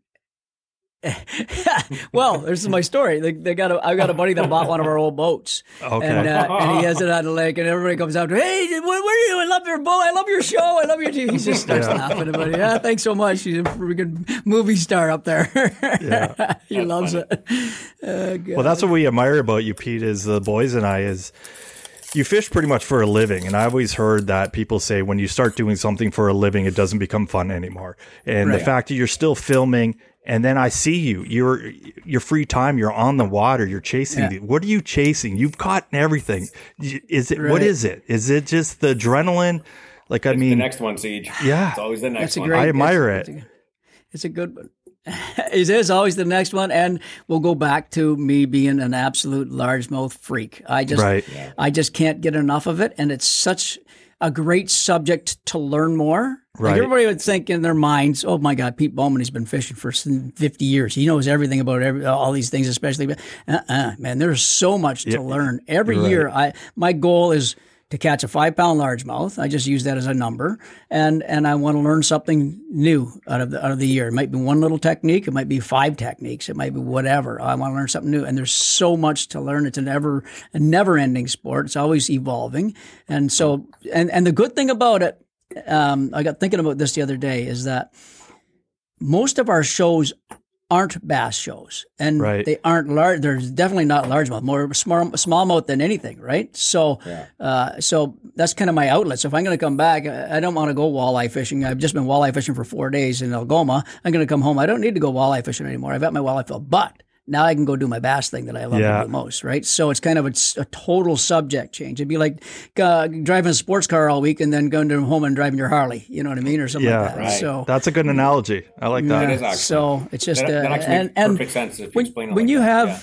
well, this is my story. They, they got a, I got a buddy that bought one of our old boats, Okay. and, uh, and he has it on the lake, and everybody comes out to, hey, where, where are you? I love your boat. I love your show. I love your T V. He just starts Yeah. laughing about it. Yeah, thanks so much. He's a freaking movie star up there. Yeah. he loves it. Oh, God. Well, that's what we admire about you, Pete, is the boys and I is you fish pretty much for a living. And I always heard that people say when you start doing something for a living, it doesn't become fun anymore. And the Right. fact that you're still filming and then I see you, you're, your free time, you're on the water, you're chasing. Yeah. The, what are you chasing? You've caught everything. Is it, what Right. is it? Is it just the adrenaline? Like, I It's mean, the next one, Siege. Yeah. It's always the next That's a one. great. I admire it's- it. It's a, it's a good one. It is always the next one, and we'll go back to me being an absolute largemouth freak. I just, Right. I just can't get enough of it, and it's such a great subject to learn more. Right. Like everybody would think in their minds, "Oh my God, Pete Bowman has been fishing for fifty years. He knows everything about every, all these things, especially." But uh-uh, man, there's so much to Yeah, learn every you're year. right. I my goal is to catch a five pound largemouth. I just use that as a number, and and I want to learn something new out of the out of the year. It might be one little technique, it might be five techniques, it might be whatever. I want to learn something new, and there's so much to learn. It's an ever a never ending sport. It's always evolving, and so and and the good thing about it, um, I got thinking about this the other day, is that most of our shows aren't bass shows, and Right. they aren't large. There's definitely not largemouth, more small smallmouth than anything, right? So, uh, so that's kind of my outlet. So if I'm going to come back, I I don't want to go walleye fishing. I've just been walleye fishing for four days in Algoma. I'm going to come home. I don't need to go walleye fishing anymore. I've got my walleye filled, but now I can go do my bass thing that I love Yeah. to do most, right? So it's kind of a, a total subject change. It'd be like uh, driving a sports car all week and then going to home and driving your Harley. You know what I mean, or something Yeah. like that. Right. So That's a good analogy. I like that. It is actually. so it's just That- uh, that actually and makes and perfect sense if you when, explain it when like you that,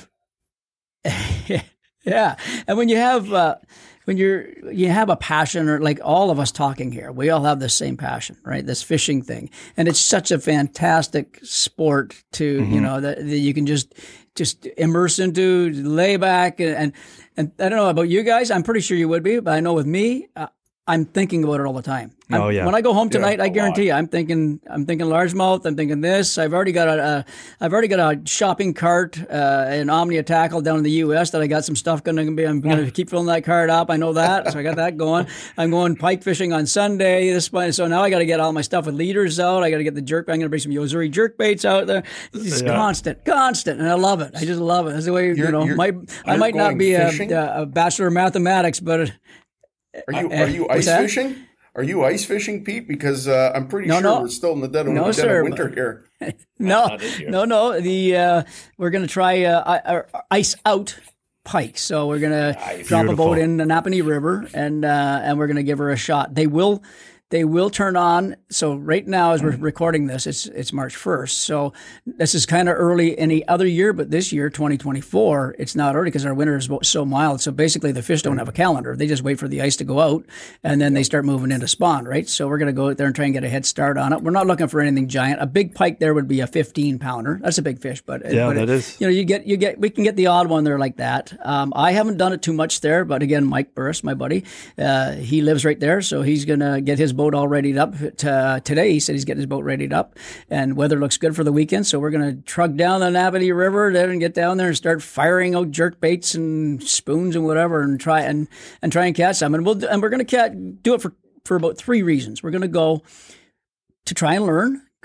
have yeah, and when you have uh, when you're you have a passion, or like all of us talking here, we all have the same passion, right? This fishing thing, and it's such a fantastic sport to Mm-hmm. you know that, that you can just just immerse into, lay back, and, and and I don't know about you guys. I'm pretty sure you would be, but I know with me, uh, I'm thinking about it all the time. I'm- Oh, yeah. When I go home tonight, I a guarantee you, I'm thinking, I'm thinking largemouth. I'm thinking this. I've already got a, a I've already got a shopping cart, uh, an Omnia tackle down in the U S that I got some stuff going to be. I'm going to keep filling that cart up. I know that, so I got that going. I'm going pike fishing on Sunday. This so now I got to get all my stuff with leaders out. I got to get the jerk. I'm going to bring some Yozuri jerk baits out there. It's just Yeah. constant, constant, and I love it. I just love it. That's the way you You're- know. you're- My I you're might not going be a, fishing? a bachelor of mathematics, but. Are you Uh, are you what's ice that? fishing? Are you ice fishing, Pete? Because uh, I'm pretty No, sure no. we're still in the dead of, No, dead sir, of winter but- here. No, not this year. no, no. The uh, we're gonna try uh, I- uh, ice out pike. So we're gonna Nice. drop a Beautiful. boat in the Napanee River, and uh, and we're gonna give her a shot. They will. They will turn on. So right now, as we're recording this, it's it's March first. So this is kind of early any other year, but this year, twenty twenty-four, it's not early because our winter is so mild. So basically, the fish don't have a calendar. They just wait for the ice to go out, and then they start moving into spawn, right? So we're going to go out there and try and get a head start on it. We're not looking for anything giant. A big pike there would be a fifteen pounder. That's a big fish, but Yeah, but that it, is. You know, you get you get we can get the odd one there like that. Um, I haven't done it too much there, but again, Mike Burris, my buddy, uh, he lives right there, so he's gonna get his boat all readied up. To, today, he said he's getting his boat readied up, and weather looks good for the weekend. So we're gonna trug down the Napanee River, then and get down there and start firing out jerk baits and spoons and whatever, and try and and try and catch some. And we'll and we're gonna catch, do it for for about three reasons. We're gonna go to try and learn.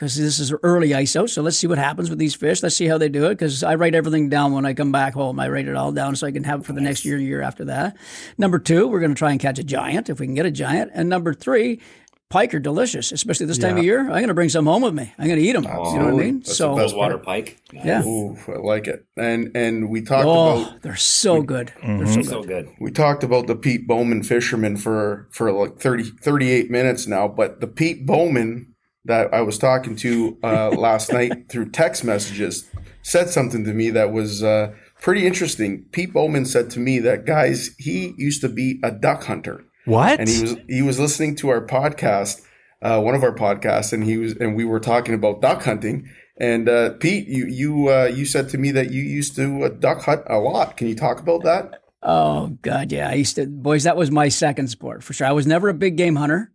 because this is early ice out. So let's see what happens with these fish. Let's see how they do it, because I write everything down when I come back home. I write it all down so I can have it for the next year and year after that. Number two, we're going to try and catch a giant if we can get a giant. And number three, pike are delicious, especially this time Yeah. of year. I'm going to bring some home with me. I'm going to eat them. Absolutely. You know what I mean? That's so the best water pike. Nice. Yeah. Ooh, I like it. And and we talked Oh, about they're so good. They're so good. So good. we talked about the Pete Bowman fisherman for for like thirty, thirty-eight minutes now, but the Pete Bowman that I was talking to uh, last night through text messages said something to me that was uh, pretty interesting. Pete Bowman said to me that, guys, he used to be a duck hunter. What? And he was he was listening to our podcast, uh, one of our podcasts, and he was and we were talking about duck hunting. And uh, Pete, you you uh, you said to me that you used to uh, duck hunt a lot. Can you talk about that? Oh God, yeah. I used to, boys. That was my second sport for sure. I was never a big game hunter.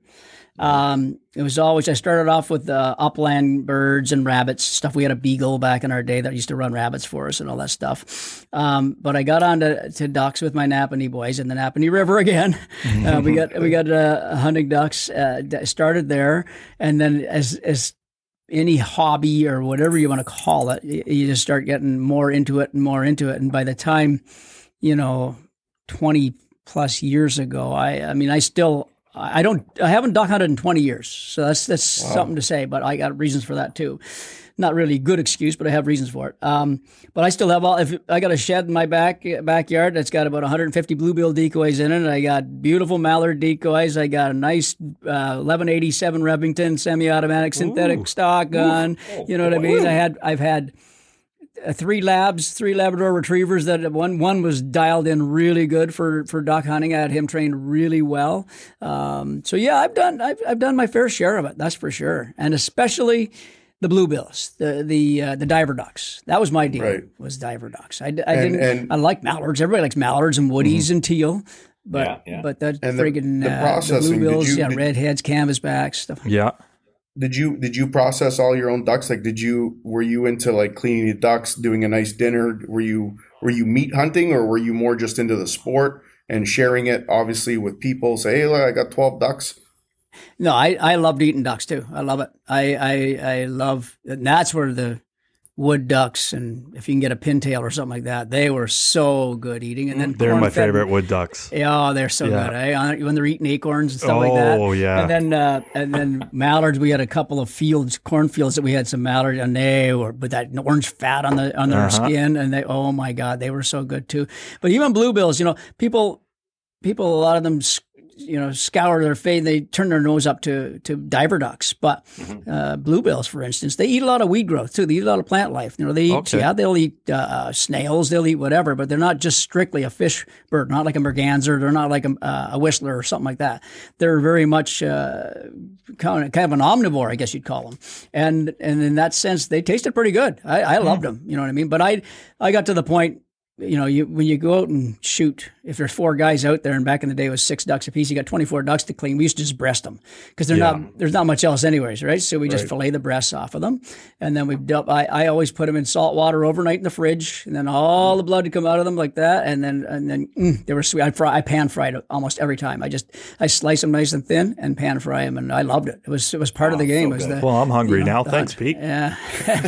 Um, it was always, I started off with uh, upland birds and rabbits stuff. We had a beagle back in our day that used to run rabbits for us and all that stuff. Um, but I got on to, to ducks with my Napanee boys in the Napanee River again. Uh, we got, we got, uh, hunting ducks, uh, started there. And then as, as any hobby or whatever you want to call it, you, you just start getting more into it and more into it. And by the time, you know, twenty plus years ago, I, I mean, I still, I don't. I haven't duck hunted in twenty years, so that's that's wow. something to say. But I got reasons for that too. Not really a good excuse, but I have reasons for it. Um, but I still have all. If I got a shed in my back backyard that's got about one hundred fifty bluebill decoys in it. I got beautiful mallard decoys. I got a nice uh, eleven eighty-seven Remington semi-automatic synthetic Ooh. stock gun. Ooh. You know what I mean? I had. I've had. Uh, three labs, three Labrador retrievers that one one was dialed in really good for, for duck hunting. I had him trained really well. Um, so yeah, I've done I've I've done my fair share of it. That's for sure, and especially the bluebills, the the uh, the diver ducks. That was my deal. Right. Was diver ducks. I, I and, didn't. And, I like mallards. Everybody likes mallards and woodies mm-hmm. and teal. But yeah, yeah. but that and friggin' the, the, uh, processing, the bluebills, you, yeah, did, redheads, canvasbacks, stuff. Yeah. Did you did you process all your own ducks? Like, did you were you into like cleaning the ducks, doing a nice dinner? Were you were you meat hunting, or were you more just into the sport and sharing it, obviously, with people? Say, hey, look, I got twelve ducks. No, I, I loved eating ducks too. I love it. I I, I love, and that's where the wood ducks, and if you can get a pintail or something like that, they were so good eating. And then they're my favorite wood ducks. Yeah, oh, they're so yeah. good. Eh? When they're eating acorns and stuff oh, like that. Oh yeah. And then uh, and then mallards. We had a couple of fields, cornfields that we had some mallards, and they were with that orange fat on the on their uh-huh. skin, and they oh my God, they were so good too. But even bluebills, you know, people people a lot of them. You know, scour their face. They turn their nose up to to diver ducks, but mm-hmm. uh, bluebills, for instance, they eat a lot of weed growth too. They eat a lot of plant life. You know, they eat. Okay. Yeah, they'll eat uh, snails. They'll eat whatever, but they're not just strictly a fish bird. Not like a merganser. They're not like a, uh, a whistler or something like that. They're very much uh, kind of kind of an omnivore, I guess you'd call them. And and in that sense, they tasted pretty good. I, I loved mm-hmm. them. You know what I mean? But I I got to the point. You know, you when you go out and shoot, if there's four guys out there, and back in the day it was six ducks apiece, you got twenty-four ducks to clean. We used to just breast them because they're yeah. not there's not much else anyways, right? So we just right. fillet the breasts off of them, and then we dump. I, I always put them in salt water overnight in the fridge, and then all the blood would come out of them like that, and then and then mm, they were sweet. I fry, I pan fried almost every time. I just I slice them nice and thin and pan fry them, and I loved it. It was it was part oh, of the game. So was the, well, I'm hungry you know, now. Thanks, hunt. Pete. Yeah.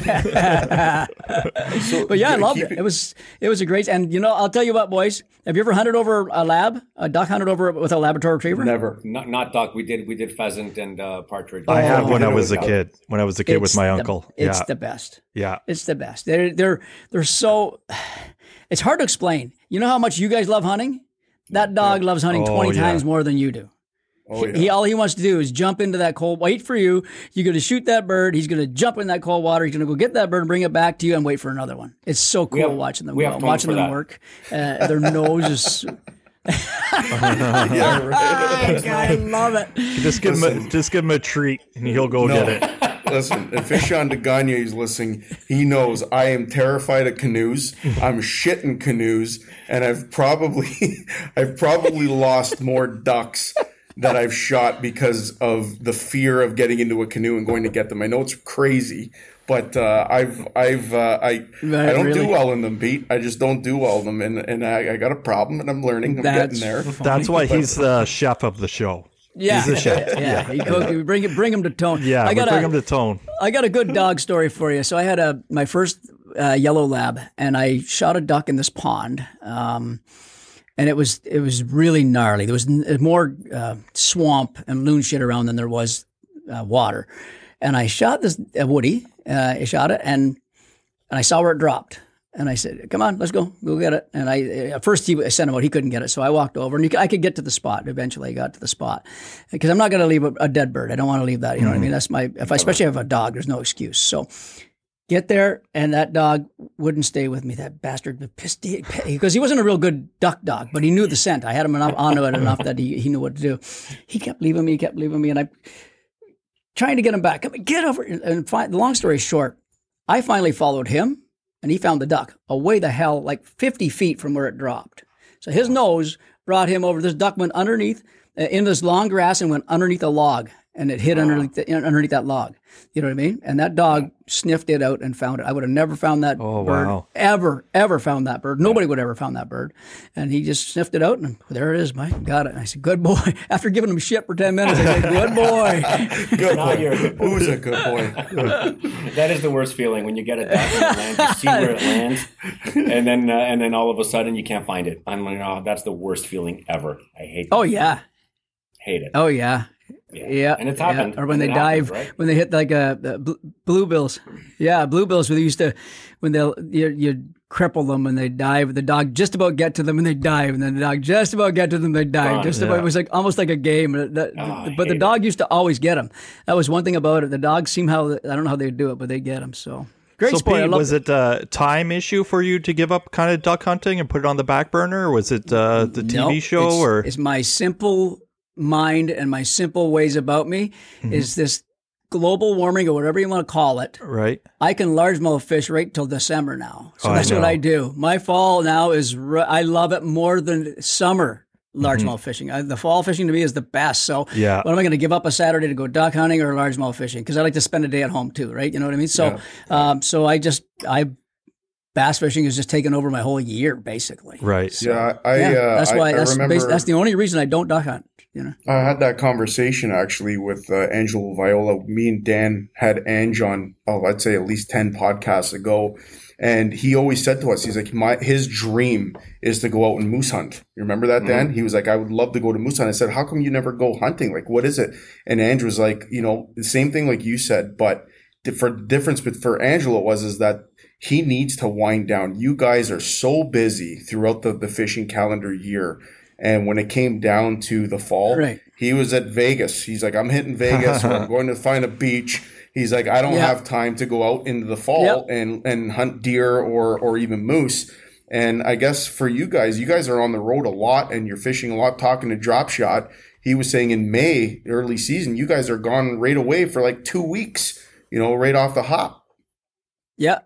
so, but yeah, I loved it. It was it was a great, and you know, I'll tell Tell you what, boys. Have you ever hunted over a lab, a duck hunted over with a Labrador retriever? Never. Not not duck. We did we did pheasant and uh, partridge. I have oh, when I was a kid. When I was a kid it's with my the, uncle. It's yeah. the best. Yeah. It's the best. They're they're they're so. It's hard to explain. You know how much you guys love hunting? That dog yeah. loves hunting oh, twenty yeah. times more than you do. Oh, yeah. He all he wants to do is jump into that cold. Wait for you. You're going to shoot that bird. He's going to jump in that cold water. He's going to go get that bird and bring it back to you and wait for another one. It's so cool have, watching them. Go, watching them that. work. Uh, their nose is. yeah, right. I love it. Just give Listen, him a, just give him a treat and he'll go no. get it. Listen, if Fishan DeGagne is listening, he knows I am terrified of canoes. I'm shitting canoes, and I've probably I've probably lost more ducks that I've shot because of the fear of getting into a canoe and going to get them. I know it's crazy, but uh, I've I've uh, I right, I don't really? do well in them, Pete. I just don't do well in them, and and I, I got a problem, and I'm learning. I'm That's getting there. That's why he's the chef of the show. Yeah, He's a chef. yeah. yeah. You cook, you bring it, bring him to tone. Yeah, I we got bring a, him to tone. I got a good dog story for you. So I had a my first uh, yellow lab, and I shot a duck in this pond, um, and it was it was really gnarly. There was n- more uh, swamp and loon shit around than there was uh, water, and I shot this uh, woody. Uh, I shot it, and and I saw where it dropped. And I said, come on, let's go. Go get it. And I at first he I sent him out. He couldn't get it. So I walked over, and he, I could get to the spot. Eventually I got to the spot. Because I'm not going to leave a, a dead bird. I don't want to leave that. You know mm-hmm. what I mean? That's my, if I, especially if I have a dog, there's no excuse. So get there, and that dog wouldn't stay with me, that bastard. Pissed, because he wasn't a real good duck dog, but he knew the scent. I had him enough, onto it enough that he, he knew what to do. He kept leaving me, he kept leaving me, and I trying to get him back. Get over. And find, long story short, I finally followed him. And he found the duck away the hell, like fifty feet from where it dropped. So his nose brought him over. This duck went underneath, uh, in this long grass, and went underneath a log. And it hid oh. underneath the, underneath that log. You know what I mean? And that dog sniffed it out and found it. I would have never found that oh, bird, wow. ever, ever found that bird. Nobody would ever found that bird. And he just sniffed it out, and there it is, Mike. Got it. And I said, good boy. After giving him shit for ten minutes, I said, good boy. Good boy. Who's a good boy? That is the worst feeling when you get a duck and it lands, you see where it lands, and then uh, and then all of a sudden you can't find it. I'm like, oh, that's the worst feeling ever. I hate that. Oh, yeah. Hate it. Oh, yeah. Yeah. yeah, and it's happened. Yeah. Or when and they dive, happens, right? when they hit like a, a bl- bluebills. Yeah, bluebills. Where they used to, when they you you cripple them and they dive. The dog just about get to them and they dive, and then the dog just about get to them, they dive. Gone, just yeah. about. It was like almost like a game. That, oh, but the dog it. used to always get them. That was one thing about it. The dogs seem how I don't know how they do it, but they get them. So great so sport. Pete, was it a time issue for you to give up kind of duck hunting and put it on the back burner, or was it uh, the T V nope, show? It's, or it's my simple mind and my simple ways about me mm-hmm. is this global warming or whatever you want to call it. Right. I can largemouth fish right till December now. So oh, that's I what I do. My fall now is, I love it more than summer largemouth mm-hmm. fishing. I, the fall fishing to me is the best. So yeah. what am I going to give up a Saturday to go duck hunting or largemouth fishing? Because I like to spend a day at home too, right? You know what I mean? So, yeah. um, so I just, I, bass fishing is just taking over my whole year, basically. Right. So, yeah, I. yeah, Uh, that's why. I, that's I remember, bas- that's the only reason I don't duck hunt. You know, I had that conversation actually with uh, Angelo Viola. Me and Dan had Ange on, oh, I'd say at least ten podcasts ago, and he always said to us, he's like, my his dream is to go out and moose hunt. You remember that, Dan? Mm-hmm. He was like, I would love to go to moose hunt. I said, how come you never go hunting? Like, what is it? And Ange was like, you know, the same thing like you said, but for the difference for Angelo was is that he needs to wind down. You guys are so busy throughout the, the fishing calendar year. And when it came down to the fall, right. he was at Vegas. He's like, I'm hitting Vegas. Or I'm going to find a beach. He's like, I don't yeah. have time to go out into the fall yep. and, and hunt deer or, or even moose. And I guess for you guys, you guys are on the road a lot and you're fishing a lot, talking to Drop Shot. He was saying in May, early season, you guys are gone right away for like two weeks, you know, right off the hop. Yeah.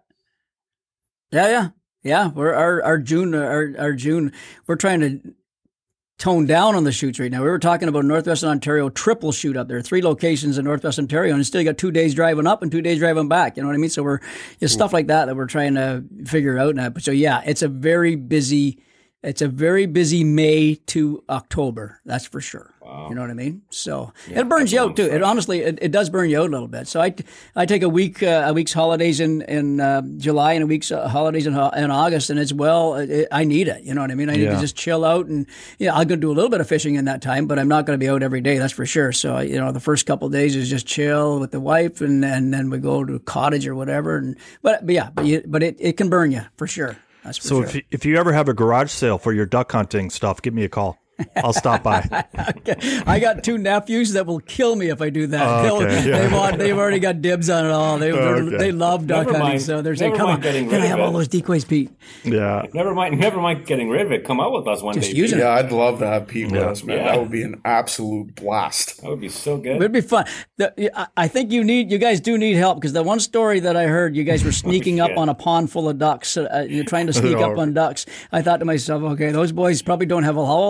Yeah, yeah. Yeah. We're our, our June, our, our June, we're trying to tone down on the shoots right now. We were talking about Northwestern Ontario triple shoot up there, three locations in Northwest Ontario, and still got two days driving up and two days driving back. You know what I mean? So we're it's stuff like that that we're trying to figure out now. But so yeah, it's a very busy, it's a very busy May to October. That's for sure. Wow. You know what I mean? So yeah, it burns you out too. It honestly, it, it does burn you out a little bit. So I, I take a week, uh, a week's holidays in in uh, July and a week's uh, holidays in, in August, and it's well, it, I need it. You know what I mean? I need yeah. to just chill out, and yeah, I'm gonna do a little bit of fishing in that time, but I'm not gonna be out every day. That's for sure. So you know, the first couple of days is just chill with the wife, and and then we go to a cottage or whatever. And but, but yeah, but you, but it, it can burn you for sure. That's for so sure. if you, if you ever have a garage sale for your duck hunting stuff, give me a call. I'll stop by. Okay. I got two nephews that will kill me if I do that. Oh, okay. yeah. They want, they've already got dibs on it all. They okay. they love duck never hunting, mind, so they're saying, "Come on, can I have all those decoys, Pete?" Yeah. Never mind. Never mind getting rid of it. Come out with us one Just day. using Pete. it. Yeah, I'd love to have Pete with yeah. us, man. Yeah. That would be an absolute blast. That would be so good. It'd be fun. The, I think you need, you guys do need help, because the one story that I heard, you guys were sneaking oh, up on a pond full of ducks. Uh, you're trying to sneak up on ducks. I thought to myself, okay, those boys probably don't have a whole lot of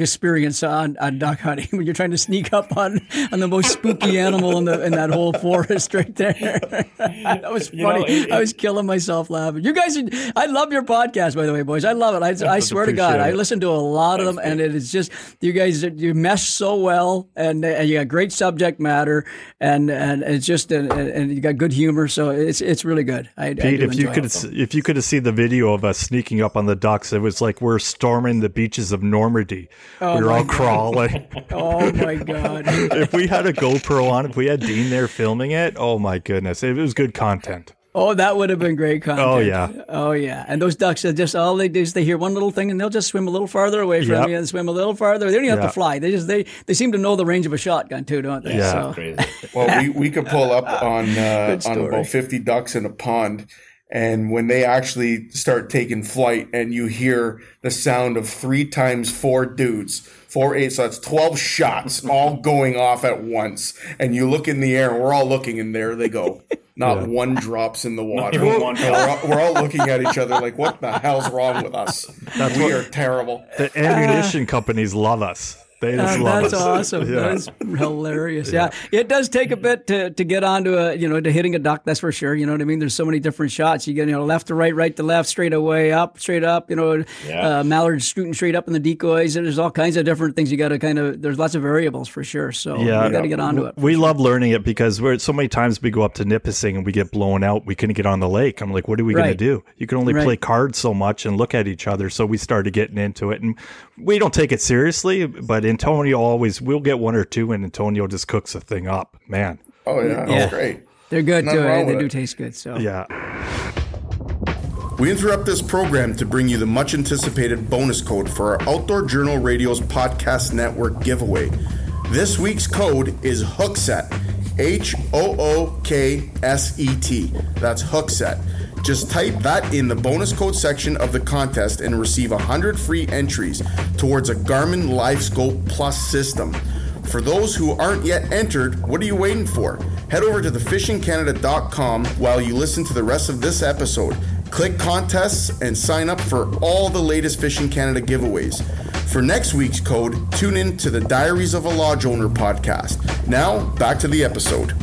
experience on, on duck hunting when you're trying to sneak up on, on the most spooky animal in the in that whole forest right there. That was funny. You know, it, I was killing myself laughing. You guys, I love your podcast, by the way, boys. I love it. I, I swear to God, it. I listen to a lot of them, and it is just you guys. You mesh so well, and, and you got great subject matter, and and it's just and, and you got good humor. So it's it's really good. I, Pete, I if you could it. if you could have seen the video of us sneaking up on the ducks, it was like we're storming the beaches of Normandy. Oh we were all God. crawling. Oh my God! If we had a GoPro on, if we had Dean there filming it, oh my goodness, it was good content. Oh, that would have been great content. Oh, yeah. Oh, yeah. And those ducks are just, all they do is they hear one little thing and they'll just swim a little farther away from Yep. you and swim a little farther. They don't even have Yeah. to fly. They just, they, they seem to know the range of a shotgun too, don't they? Yeah. So. Crazy. Well, we, we could pull up on uh, Good on story. about fifty ducks in a pond, and when they actually start taking flight, and you hear the sound of three times four dudes, four eight, so that's twelve shots all going off at once, and you look in the air, and we're all looking, and there they go. Not Yeah. one drops in the water. even one And we're, all, we're all looking at each other like, what the hell's wrong with us? That's we what- are terrible. The ammunition companies love us. They just Uh, love that's us. awesome. Yeah. That's hilarious. Yeah. It does take a bit to, to get onto a, you know, to hitting a duck. That's for sure. You know what I mean? There's so many different shots. You get, you know, left to right, right to left, straight away, up, straight up, you know, Yeah. uh, mallards scooting straight up in the decoys. And there's all kinds of different things you got to kind of, there's lots of variables for sure. So Yeah. you got to get onto it. We love learning it because we're so many times we go up to Nipissing and we get blown out. We couldn't get on the lake. I'm like, what are we going Right. to do? You can only Right. play cards so much and look at each other. So we started getting into it, and we don't take it seriously. But Antonio always, we'll get one or two, and Antonio just cooks the thing up. Man, Oh, yeah. Yeah. That's great. They're good Nothing too. wrong eh? They with do it. taste good. So yeah. We interrupt this program to bring you the much anticipated bonus code for our Outdoor Journal Radio's Podcast Network giveaway. This week's code is HOOKSET. H O O K S E T. That's HOOKSET. Just type that in the bonus code section of the contest and receive one hundred free entries towards a Garmin LiveScope Plus system. For those who aren't yet entered, what are you waiting for? Head over to the fishing canada dot com while you listen to the rest of this episode. Click contests and sign up for all the latest Fishing Canada giveaways. For next week's code, tune in to the Diaries of a Lodge Owner podcast. Now, back to the episode.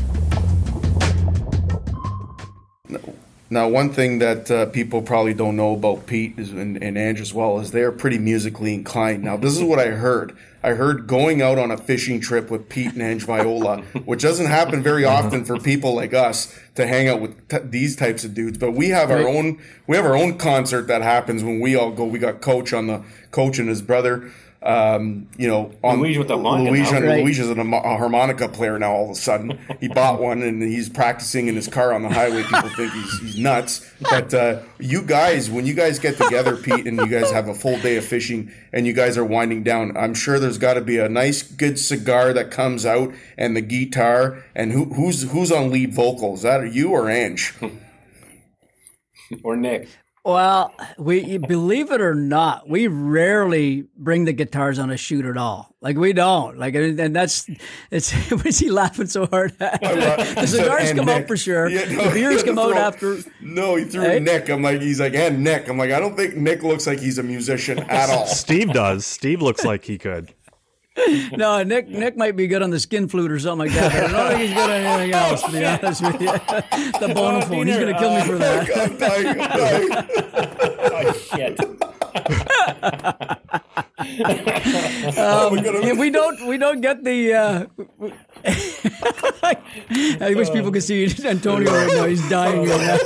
Now, one thing that uh, people probably don't know about Pete is, and, and Andrew as well, is they're pretty musically inclined. Now, this is what I heard. I heard going out on a fishing trip with Pete and Ange Viola, which doesn't happen very often for people like us to hang out with t- these types of dudes. But we have our own, we have our own concert that happens when we all go. We got Coach on the Coach and his brother. Um, you know, on Luigi with the harmonica Luigi, now. Right. Luigi's an, a harmonica player now. All of a sudden, he bought one and he's practicing in his car on the highway. People think he's, he's nuts. But uh, you guys, when you guys get together, Pete, and you guys have a full day of fishing, and you guys are winding down, I'm sure there's got to be a nice, good cigar that comes out, and the guitar. And who, who's who's on lead vocals? Is that you or Ange? Or Nick. Well, we believe it or not, we rarely bring the guitars on a shoot at all. Like we don't. Like, and that's it's. Was he laughing so hard? The cigars And come Nick. out for sure. Yeah, no, The beers come out throw- after. No, he threw Hey? Nick. I'm like, he's like, and Nick. I'm like, I don't think Nick looks like he's a musician at all. Steve does. Steve looks like he could. No, Nick. Nick might be good on the skin flute or something like that. But I don't think he's good at anything else. To be honest with you, the bonophone. He's going to kill me for that. I'm dying, I'm dying. Oh, shit. Um, yeah, we don't. We don't get the. Uh, I wish people could see Antonio right now. He's dying right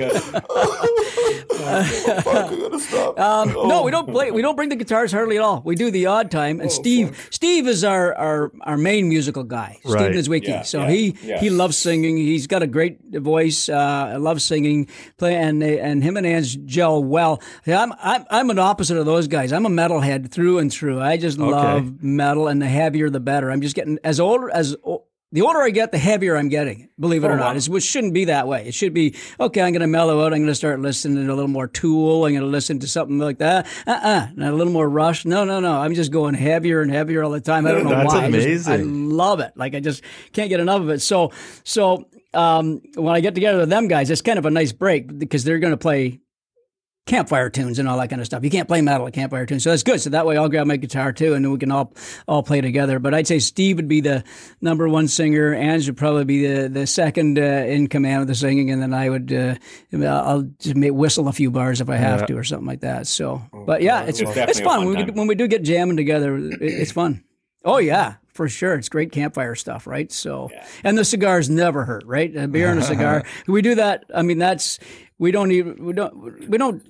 now. um, no, we don't play. We don't bring the guitars hardly at all. We do the odd time. And Steve, Steve is our, our, our main musical guy. Right. Steve Nizwicki. Yeah, so yeah, he yeah. he loves singing. He's got a great voice. Uh, loves singing. Play and and him and Ange gel well. I'm I'm I'm an opposite of those guys. I'm a metalhead through and through. I just love metal, and the heavier the better. I'm just getting as older as. The older I get, the heavier I'm getting, believe it or not. It's, which shouldn't be that way. It should be, okay, I'm going to mellow out. I'm going to start listening to a little more Tool. I'm going to listen to something like that. Uh-uh. And a little more Rush. No, no, no. I'm just going heavier and heavier all the time. I don't know That's why. I just- I, amazing. love it. Like, I just can't get enough of it. So, so um, when I get together with them guys, it's kind of a nice break because they're going to play campfire tunes and all that kind of stuff. You can't play metal at campfire tunes, so that's good. So that way, I'll grab my guitar too, and then we can all all play together. But I'd say Steve would be the number one singer. Ange would probably be the the second uh, in command of the singing, and then I would uh, I'll just make, whistle a few bars if I have Yeah. to or something like that. So, but yeah, it's It's it's, definitely a fun fun when we, time. when we do get jamming together. It, it's fun. Oh yeah. For sure. It's great campfire stuff, right? So, and the cigars never hurt, right? A beer and a cigar. We do that. I mean, that's, we don't even, we don't, we don't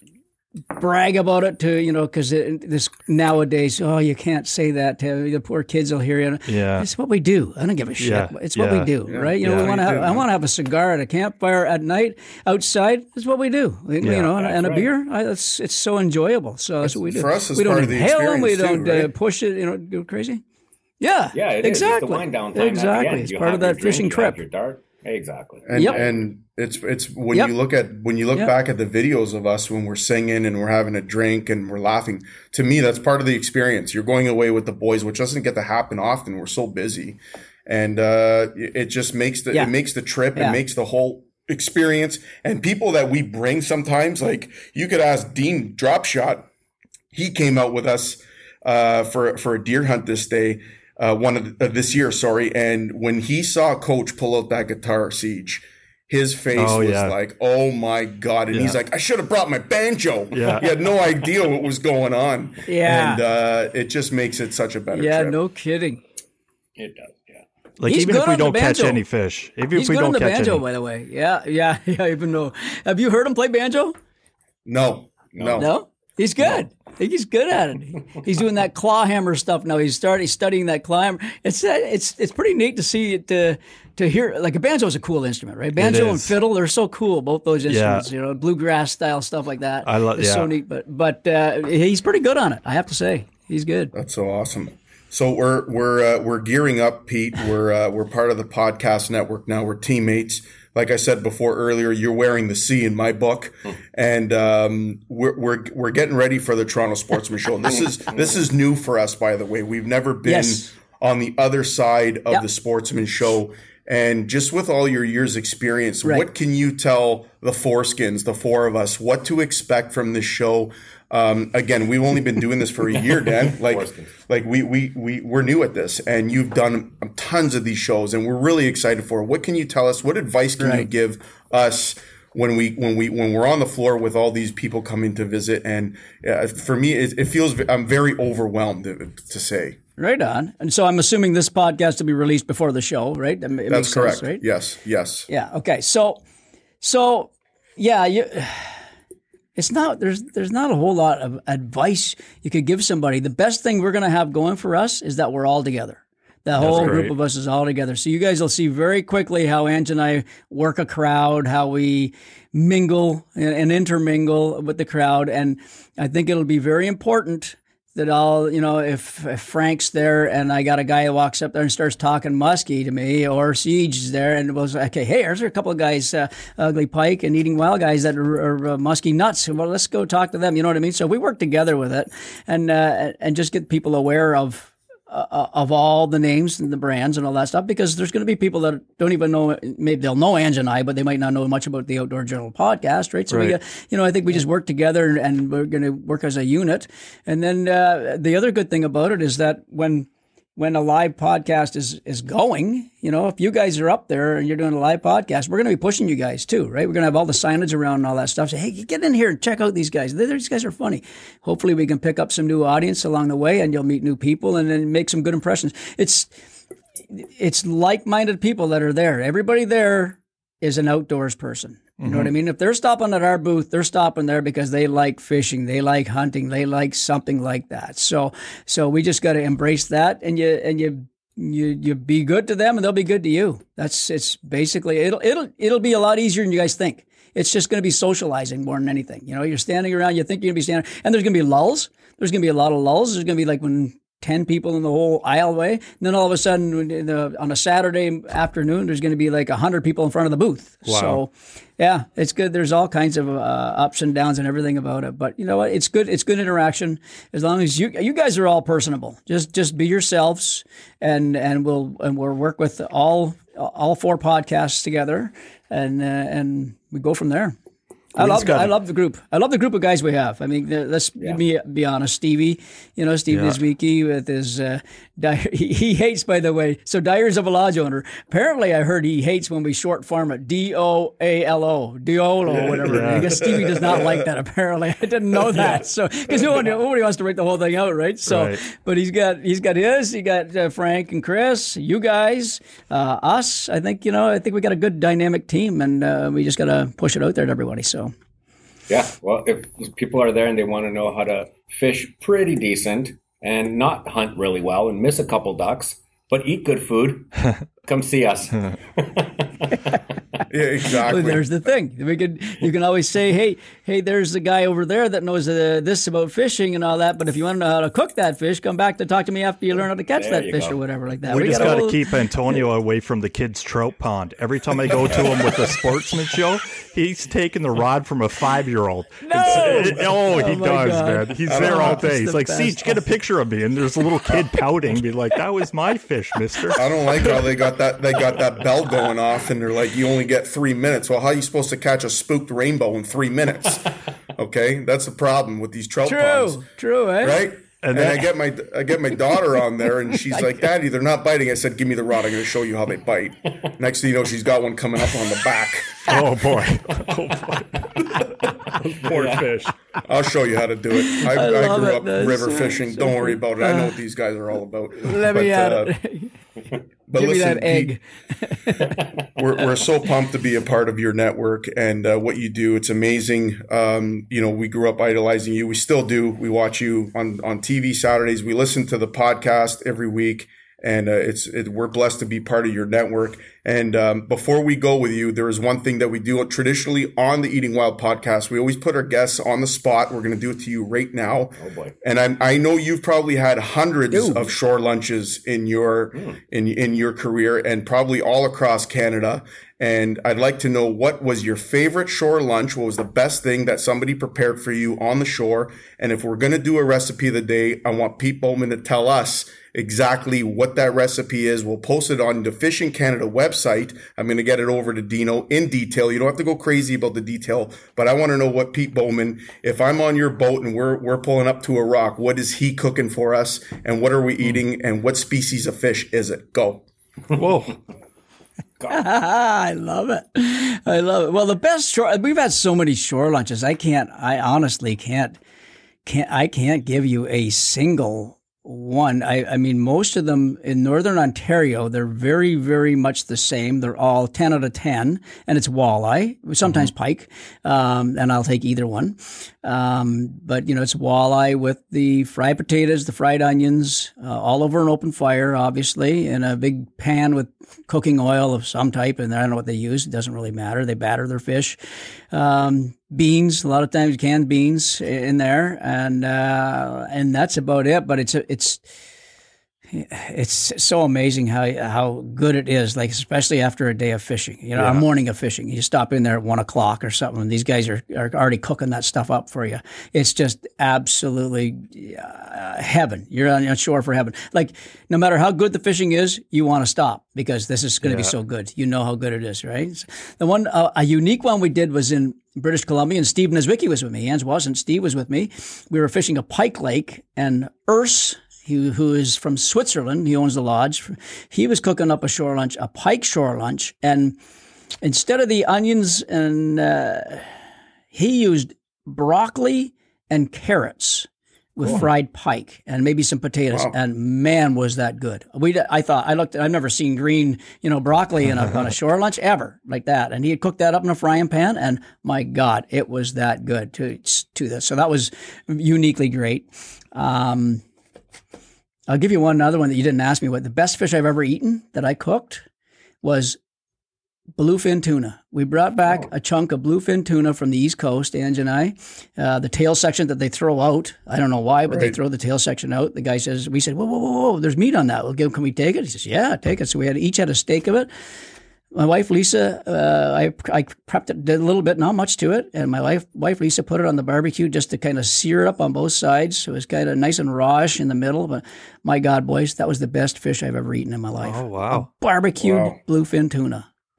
brag about it to, you know, because this nowadays, oh, you can't say that to the poor kids will hear you. Yeah. It's what we do. I don't give a shit. Yeah. It's what Yeah. we do, Yeah. right? You know, Yeah. we want to We have, do, I man. want to have a cigar at a campfire at night outside. It's what we do. You Yeah. know, and, and a right. beer, I, it's, it's so enjoyable. So that's what we do. For us, it's we don't part of the inhale them. We experience don't too, uh, right? push it, you know, go crazy. Yeah, Yeah, it is. It's the exactly. wind down time. at the Exactly. end. It's You part have of your that drink, fishing you trip. have your dart. Exactly. And Yep. and it's it's when Yep. you look at when you look Yep. back at the videos of us when we're singing and we're having a drink and we're laughing. To me, that's part of the experience. You're going away with the boys, which doesn't get to happen often. We're so busy, and uh, it just makes the Yeah. it makes the trip. Yeah. It makes the whole experience. And people that we bring sometimes, like you could ask Dean Dropshot. He came out with us uh, for for a deer hunt this day. Uh, one of the, uh, this year, sorry. And when he saw Coach pull out that guitar, Siege, his face Oh, was yeah. like, "Oh my god!" And he's Yeah. like, "I should have brought my banjo." Yeah. He had no idea what was going on. Yeah. and uh, it just makes it such a better Yeah, trip. no kidding. It does. Yeah. Like He's even good if we on the don't catch banjo. any fish, even He's if we good don't on the catch banjo, any, by the way. Yeah, yeah, yeah. Even though, have you heard him play banjo? No, no, No, he's good. I think he's good at it. He's doing that claw hammer stuff now. He's starting studying that claw hammer. It's uh, it's it's pretty neat to see it to to hear. Like a banjo is a cool instrument, right? Banjo and is. fiddle, they're so cool. Both those Yeah. instruments, you know, bluegrass style stuff like that. I love- It's so yeah. neat. But but uh, he's pretty good on it. I have to say, he's good. That's so awesome. So we're we're uh, we're gearing up, Pete. We're uh, we're part of the podcast network now. We're teammates. Like I said before earlier, you're wearing the C in my book, and um, we're we're we're getting ready for the Toronto Sportsman Show. And this is this is new for us, by the way. We've never been Yes. on the other side of Yep. the Sportsman Show. And just with all your years' experience, Right. what can you tell the foreskins, the four of us, what to expect from this show? Um, again, we've only been doing this for a year, Dan. Like, Foreskins. like we we we we're new at this, and you've done tons of these shows, and we're really excited for it. What can you tell us? What advice can you Right. give us when we when we when we're on the floor with all these people coming to visit? And uh, for me, it, it feels I'm very overwhelmed to, to say. Right on. And so I'm assuming this podcast will be released before the show, right? It makes That's correct. sense, right? Yes, yes. Yeah. Okay. So, so yeah, you. It's not there's there's not a whole lot of advice you could give somebody. The best thing we're going to have going for us is that we're all together. The whole great. group of us is all together. So you guys will see very quickly how Ange and I work a crowd, how we mingle and, and intermingle with the crowd, and I think it'll be very important that I'll, you know, if, if Frank's there and I got a guy who walks up there and starts talking musky to me, or Siege is there and was like, okay, hey, there's a couple of guys, uh, Ugly Pike and Eating Wild guys that are, are uh, musky nuts. Well, let's go talk to them. You know what I mean? So we work together with it, and uh, and just get people aware of. Uh, of all the names and the brands and all that stuff, because there's going to be people that don't even know, maybe they'll know Ange and I, but they might not know much about the Outdoor Journal podcast, right? So, we, Right. uh, you know, I think we just work together and we're going to work as a unit. And then uh, the other good thing about it is that when when a live podcast is is going, you know, if you guys are up there and you're doing a live podcast, we're going to be pushing you guys too, right? We're going to have all the signage around and all that stuff. Say, hey, get in here and check out these guys. These guys are funny. Hopefully we can pick up some new audience along the way, and you'll meet new people and then make some good impressions. It's it's like-minded people that are there. Everybody there is an outdoors person. You know what I mean? If they're stopping at our booth, they're stopping there because they like fishing, they like hunting, they like something like that. So, so we just got to embrace that, and you and you you you be good to them, and they'll be good to you. That's it's basically it'll it'll it'll be a lot easier than you guys think. It's just going to be socializing more than anything. You know, you're standing around, you think you're going to be standing, and there's going to be lulls. There's going to be a lot of lulls. There's going to be like when ten people in the whole aisleway. And then all of a sudden, in the, on a Saturday afternoon, there's going to be like one hundred people in front of the booth. Wow. So, yeah, it's good. There's all kinds of uh, ups and downs and everything about it. But you know what? It's good. It's good interaction as long as you you guys are all personable. Just just be yourselves, and and we'll and we'll work with all all four podcasts together, and uh, and we go from there. I love I love the group. I love the group of guys we have. I mean, let's Yeah. be be honest. Stevie, you know, Steve Yeah. Niswicki with his uh, Dyer, he, he hates, by the way. So Dyer's of a lodge owner. Apparently, I heard he hates when we short farm it D O A L O, Diolo, whatever. Yeah. I guess Stevie does not like that. Apparently, I didn't know that. So because nobody, nobody wants to write the whole thing out, right? So, Right. but he's got he's got his. He got uh, Frank and Chris, you guys, uh, us. I think you know. I think we got a good dynamic team, and uh, we just got to push it out there to everybody. So. Yeah, well, if people are there and they want to know how to fish pretty decent and not hunt really well and miss a couple ducks, but eat good food, come see us. Yeah, exactly. Well, there's the thing. We could you can always say, hey, hey, there's the guy over there that knows uh, this about fishing and all that. But if you want to know how to cook that fish, come back to talk to me after you learn how to catch There that you fish go. or whatever like that. We, just got got to all- keep Antonio away from the kids' trout pond. Every time I go to him with the sportsman show, he's taking the rod from a five-year-old. No! It's- oh, he Oh, my does, God. man. He's I there don't all know. day. It's He's the like, best. Siege, get a picture of me. And there's a little kid pouting, be like, that was my fish, mister. I don't like how they got that they got that bell going off and they're like, you only get three minutes. Well, how are you supposed to catch a spooked rainbow in three minutes? Okay, that's the problem with these trout ponds, True, true, eh? right? And And, that- I get my I get my daughter on there, and she's like, "Daddy, they're not biting." I said, "Give me the rod. I'm going to show you how they bite." Next thing you know, she's got one coming up on the back. Oh, boy. Oh, boy. Poor fish. I'll show you how to do it. I, I I, love grew it. up That's river so- fishing. so Don't worry cool. about it. I know what these guys are all about. Let me But, at uh, it. But Give me listen, that egg. Pete, we're we're so pumped to be a part of your network and uh, what you do. It's amazing. Um, you know, we grew up idolizing you. We still do. We watch you on on T V Saturdays. We listen to the podcast every week, and uh, it's it, we're blessed to be part of your network. And um, before we go with you, there is one thing that we do traditionally on the Eating Wild podcast. We always put our guests on the spot. We're going to do it to you right now. Oh, boy. And I, I know you've probably had hundreds Ooh. of shore lunches in your in in your career, and probably all across Canada. And I'd like to know, what was your favorite shore lunch? What was the best thing that somebody prepared for you on the shore? And if we're going to do a recipe of the day, I want Pete Bowman to tell us exactly what that recipe is. We'll post it on the Fishing Canada website. I'm going to get it over to Dino in detail. You don't have to go crazy about the detail, but I want to know what Pete Bowman, if I'm on your boat and we're we're pulling up to a rock, what is he cooking for us, and what are we eating, and what species of fish is it? Go. Whoa. I love it. I love it. Well, the best shore, we've had so many shore lunches. I can't, I honestly can't, can't, I can't give you a single one. I, I mean, most of them in Northern Ontario, they're very, very much the same. They're all ten out of ten, and it's walleye, sometimes pike, um, and I'll take either one. Um, but, you know, it's walleye with the fried potatoes, the fried onions, uh, all over an open fire, obviously, in a big pan with cooking oil of some type, and I don't know what they use. It doesn't really matter. They batter their fish. Um, beans, a lot of times canned beans in there, and uh, and that's about it. But it's it's it's so amazing how how good it is. Like, especially after a day of fishing, you know, Yeah. a morning of fishing. You stop in there at one o'clock or something, and these guys are, are already cooking that stuff up for you. It's just absolutely uh, heaven. You're on your shore for heaven. Like, no matter how good the fishing is, you want to stop because this is going to be so good. You know how good it is, right? The one, uh, a unique one we did was in British Columbia, and Steve Niswicki was with me. Hans wasn't. Steve was with me. We were fishing a pike lake, and Urs, he, who is from Switzerland, he owns the lodge. He was cooking up a shore lunch, a pike shore lunch, and instead of the onions, and uh, he used broccoli and carrots with fried pike and maybe some potatoes. Wow. And man, was that good. We, I thought, I looked, I've never seen green, you know, broccoli in a, on a shore lunch ever like that. And he had cooked that up in a frying pan, and my God, it was that good to, to this. So that was uniquely great. Um, I'll give you one other one that you didn't ask me. What the best fish I've ever eaten that I cooked was bluefin tuna. We brought back a chunk of bluefin tuna from the East Coast, Ange and I. Uh, the tail section that they throw out, I don't know why, but they Right. throw the tail section out. The guy says, we said, whoa, whoa, whoa, whoa, there's meat on that. We'll give, can we take it? He says, yeah, take it. So we had each had a steak of it. My wife, Lisa, uh, I, I prepped it, did a little bit, not much to it. And my wife, wife, Lisa, put it on the barbecue just to kind of sear it up on both sides. It was kind of nice and rawish in the middle. But my God, boys, that was the best fish I've ever eaten in my life. Oh, wow. A barbecued Wow. bluefin tuna.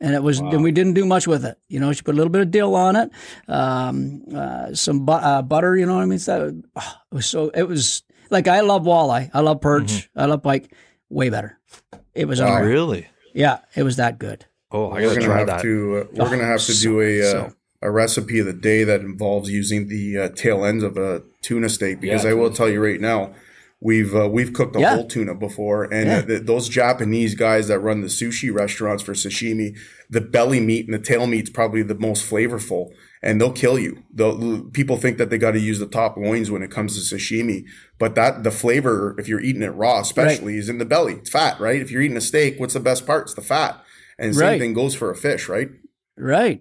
And it was, Wow. and we didn't do much with it. You know, she put a little bit of dill on it, um, uh, some bu- uh, butter. You know what I mean? So, oh, it was so. It was like I love walleye, I love perch, Mm-hmm. I love pike. Way better. It was Oh, unreal. really? Yeah, it was that good. Oh, I we're gotta gonna try have that. to uh, we're Oh, gonna have to so- do a uh, so. a recipe of the day that involves using the uh, tail ends of a tuna steak, because Yeah, I will tuna tell you right now, we've uh, we've cooked a Yeah. whole tuna before, and Yeah. uh, th- those Japanese guys that run the sushi restaurants for sashimi, the belly meat and the tail meat's probably the most flavorful, and they'll kill you. They'll, people think that they got to use the top loins when it comes to sashimi, but that the flavor, if you're eating it raw, especially, is in the belly. It's fat, right? If you're eating a steak, what's the best part? It's the fat, and same Right. thing goes for a fish, right? Right.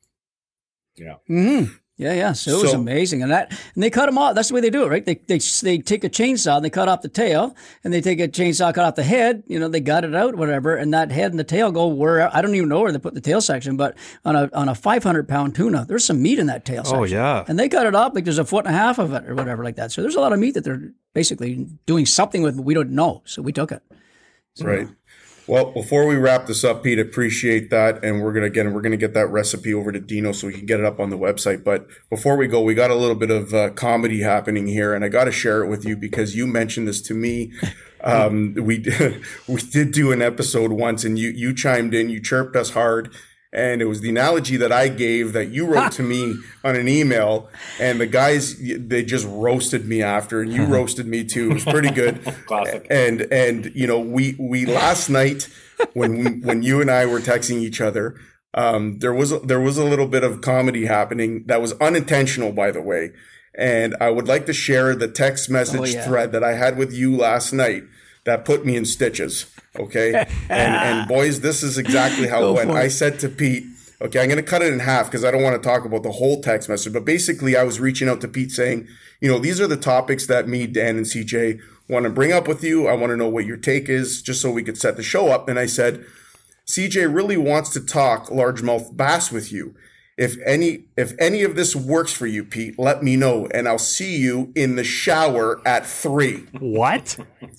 Yeah. Mm-hmm. Yeah, yeah. So it was So- amazing, and that and they cut them off. That's the way they do it, right? They they they take a chainsaw and they cut off the tail, and they take a chainsaw, cut off the head. You know, they gut it out, whatever, and that head and the tail go where I don't even know where they put the tail section, but on a on a five hundred pound tuna, there's some meat in that tail section. Oh, yeah. And they cut it off like there's a foot and a half of it or whatever like that. So there's a lot of meat that they're basically doing something with, but we don't know. So we took it. Right. Well, before we wrap this up, Pete, appreciate that, and we're gonna again we're gonna get that recipe over to Dino so we can get it up on the website. But before we go, we got a little bit of uh, comedy happening here, and I got to share it with you because you mentioned this to me. Um, we we did do an episode once, and you you chimed in, you chirped us hard. And it was the analogy that I gave that you wrote to me on an email, and the guys, they just roasted me after, and you roasted me too. It was pretty good. Classic. And and you know, we we last night when we, when you and I were texting each other, um, there was there was a little bit of comedy happening that was unintentional, by the way. And I would like to share the text message Oh, yeah. thread that I had with you last night that put me in stitches. Okay. and, and boys, this is exactly how Go it went. for it. I said to Pete, okay, I'm going to cut it in half because I don't want to talk about the whole text message. But basically, I was reaching out to Pete saying, you know, these are the topics that me, Dan, and C J want to bring up with you. I want to know what your take is just so we could set the show up. And I said, C J really wants to talk largemouth bass with you. If any, if any of this works for you, Pete, let me know, and I'll see you in the shower at three. What?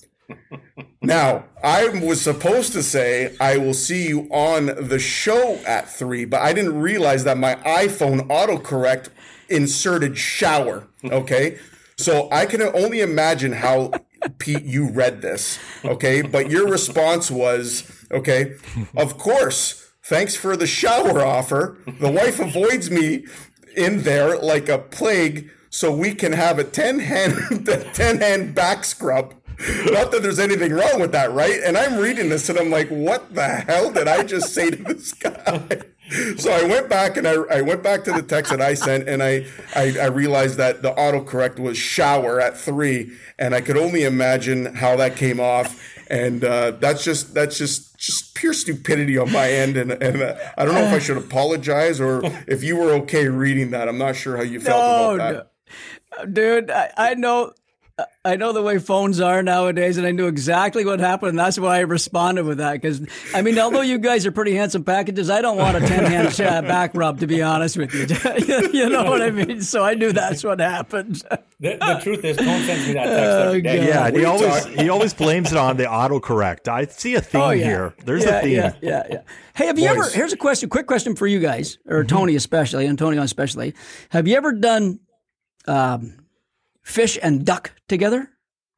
Now, I was supposed to say, I will see you on the show at three, but I didn't realize that my iPhone autocorrect inserted shower. Okay. So I can only imagine how, Pete, you read this. Okay. But your response was, okay, of course, thanks for the shower offer. The wife avoids me in there like a plague, so we can have a ten hand, ten hand back scrub. Not that there's anything wrong with that, right? And I'm reading this and I'm like, what the hell did I just say to this guy? So I went back and I, I went back to the text that I sent, and I, I, I realized that the autocorrect was shower at three, and I could only imagine how that came off. And uh, that's just that's just just pure stupidity on my end, and and uh, I don't know if I should apologize or if you were okay reading that. I'm not sure how you felt No, about that. no. Dude, I, I know. I know the way phones are nowadays, and I knew exactly what happened, and that's why I responded with that. Because, I mean, although you guys are pretty handsome packages, I don't want a ten-hand back rub, to be honest with you. You know what I mean? So I knew that's what happened. The, the truth is, Cone sends me that text every day. Oh, Yeah, and We he always talk- he always blames it on the autocorrect. I see a theme Oh, yeah. here. There's yeah, a theme. Yeah, yeah, yeah. Hey, have you Boys. ever, here's a question, quick question for you guys, or Tony especially, Antonio especially. Have you ever done um, fish and duck together?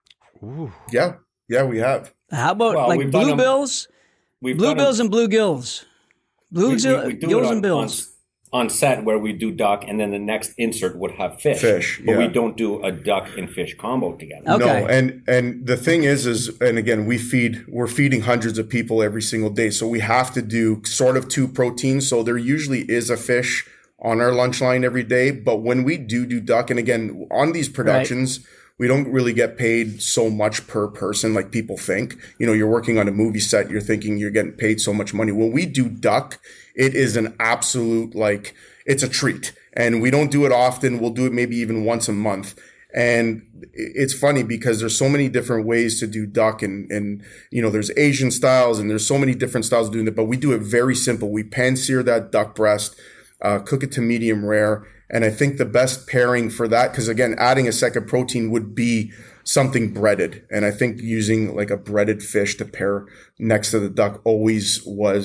Yeah, yeah, we have. How about Well, like we've done 'em- bluebills? We've done Bluebills them- and bluegills. we- Bluegills we- we do it gills on- and bills. On, on set where we do duck, and then the next insert would have fish. Fish, but we yeah. don't do a duck and fish combo together. Okay. No, and and the thing is, is and again, we feed we're feeding hundreds of people every single day, so we have to do sort of two proteins. So there usually is a fish on our lunch line every day, but when we do do duck, and again on these productions. Right. We don't really get paid so much per person like people think. You know, you're working on a movie set, you're thinking you're getting paid so much money. When we do duck, it is an absolute, like, it's a treat. And we don't do it often. We'll do it maybe even once a month. And it's funny because there's so many different ways to do duck, and, and, you know, there's Asian styles and there's so many different styles of doing it, but we do it very simple. We pan sear that duck breast, uh, cook it to medium rare. And I think the best pairing for that, because again, adding a second protein would be something breaded. And I think using like a breaded fish to pair next to the duck always was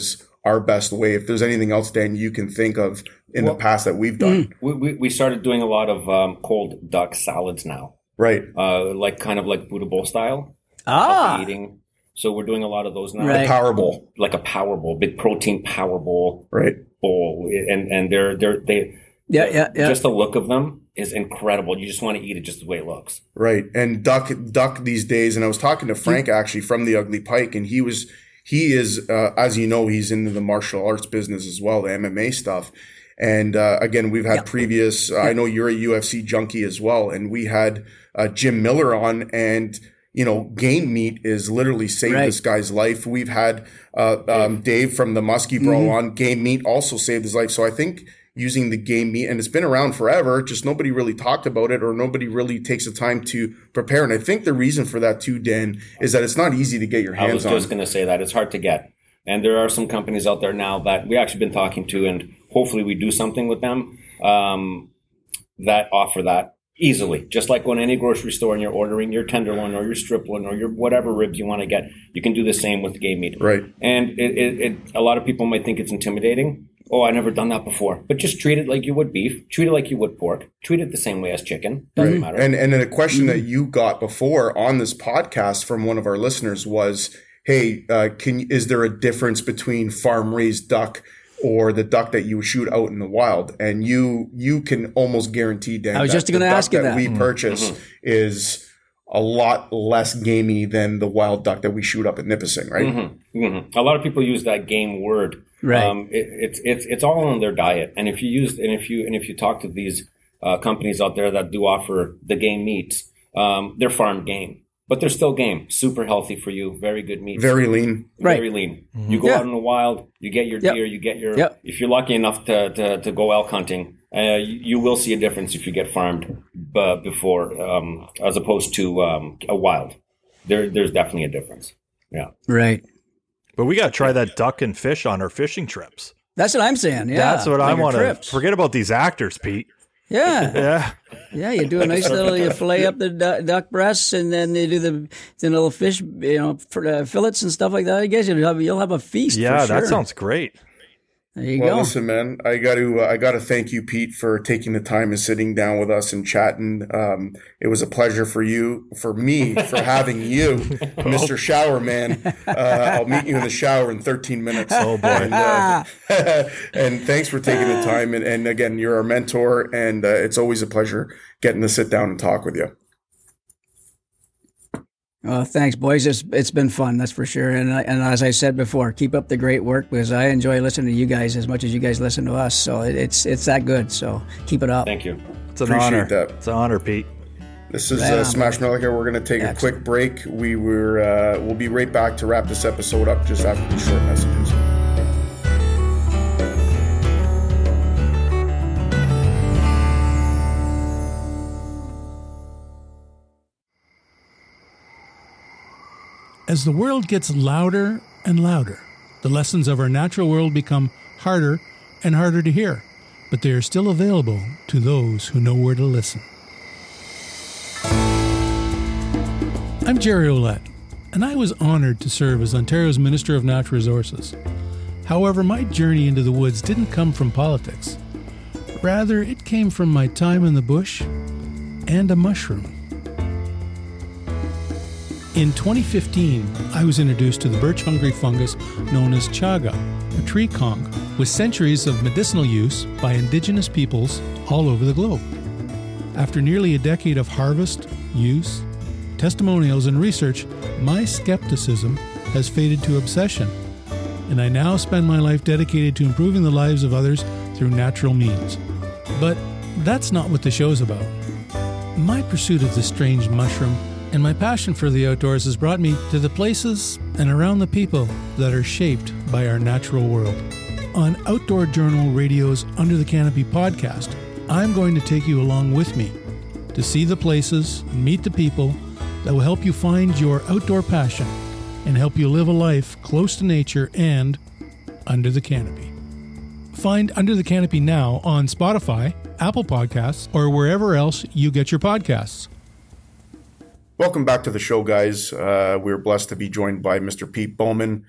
our best way. If there's anything else, Dan, you can think of in well, the past that we've done. We, we, we started doing a lot of um, cold duck salads now. Right. Uh, like kind of like Buddha bowl style. Ah. Eating. So we're doing a lot of those now. Right. A power bowl. Like a power bowl, big protein power bowl. Right. Bowl. And, and they're, they're, they, yeah, yeah, yeah. Just the look of them is incredible. You just want to eat it just the way it looks. Right. And duck, duck these days. And I was talking to Frank actually from the Ugly Pike, and he was, he is, uh, as you know, he's into the martial arts business as well, the M M A stuff. And, uh, again, we've had yeah. previous, uh, I know you're a U F C junkie as well. And we had, uh, Jim Miller on, and, you know, game meat is literally saved right. this guy's life. We've had, uh, um, Dave from the Muskie Bro mm-hmm. on. Game meat also saved his life. So I think using the game meat, and it's been around forever, just nobody really talked about it, or nobody really takes the time to prepare. And I think the reason for that too, Dan, is that it's not easy to get your hands on. I was just going to say that. It's hard to get. And there are some companies out there now that we actually been talking to, and hopefully we do something with them um, that offer that easily. Just like when any grocery store and you're ordering your tenderloin or your striploin or your whatever ribs you want to get, you can do the same with game meat. Right. And it, it, it, a lot of people might think it's intimidating. Oh, I never done that before. But just treat it like you would beef. Treat it like you would pork. Treat it the same way as chicken. Doesn't right. matter. And and then a question mm-hmm. that you got before on this podcast from one of our listeners was, hey, uh, can is there a difference between farm raised duck or the duck that you shoot out in the wild? And you you can almost guarantee, Dan, I was that just going to ask you that. that we mm-hmm. purchase mm-hmm. is a lot less gamey than the wild duck that we shoot up at Nipissing, right? Mm-hmm. Mm-hmm. A lot of people use that game word. Right. Um, it, it's it's it's all on their diet, and if you use and if you and if you talk to these uh, companies out there that do offer the game meats, um, they're farm game, but they're still game. Super healthy for you, very good meat, very lean, very right. lean. Mm-hmm. You go yeah. out in the wild, you get your yep. deer, you get your. Yep. If you're lucky enough to to, to go elk hunting, uh, you, you will see a difference if you get farmed uh, before, um, as opposed to um, a wild. There, there's definitely a difference. Yeah. Right. But we got to try that duck and fish on our fishing trips. That's what I'm saying. Yeah. That's what like I want to forget about these actors, Pete. Yeah. yeah. Yeah. You do a nice little, you fillet up the du- duck breasts, and then you do the, the little fish, you know, for, uh, fillets and stuff like that. I guess you'll have, you'll have a feast. Yeah. For sure. That sounds great. There you well, go. Listen, man, I got to uh, I got to thank you, Pete, for taking the time and sitting down with us and chatting. Um, it was a pleasure for you, for me, for having you, Mister Shower Man. Uh, I'll meet you in the shower in thirteen minutes. Oh boy! And, uh, and thanks for taking the time. And, and again, you're our mentor, and uh, it's always a pleasure getting to sit down and talk with you. Well, thanks, boys. It's it's been fun, that's for sure. And and as I said before, keep up the great work, because I enjoy listening to you guys as much as you guys listen to us. So it's it's that good. So keep it up. Thank you. It's an Appreciate honor. That. It's an honor, Pete. This is uh, Smash Millica. We're going to take Excellent. a quick break. We were uh, we'll be right back to wrap this episode up just after these short messages. As the world gets louder and louder, the lessons of our natural world become harder and harder to hear, but they are still available to those who know where to listen. I'm Jerry Ouellette, and I was honored to serve as Ontario's Minister of Natural Resources. However, my journey into the woods didn't come from politics. Rather, it came from my time in the bush and a mushroom. In twenty fifteen, I was introduced to the birch-hungry fungus known as chaga, a tree conch, with centuries of medicinal use by indigenous peoples all over the globe. After nearly a decade of harvest, use, testimonials, and research, my skepticism has faded to obsession, and I now spend my life dedicated to improving the lives of others through natural means. But that's not what the show's about. My pursuit of this strange mushroom and my passion for the outdoors has brought me to the places and around the people that are shaped by our natural world. On Outdoor Journal Radio's Under the Canopy podcast, I'm going to take you along with me to see the places and meet the people that will help you find your outdoor passion and help you live a life close to nature and under the canopy. Find Under the Canopy now on Spotify, Apple Podcasts, or wherever else you get your podcasts. Welcome back to the show, guys. Uh, we're blessed to be joined by Mister Pete Bowman.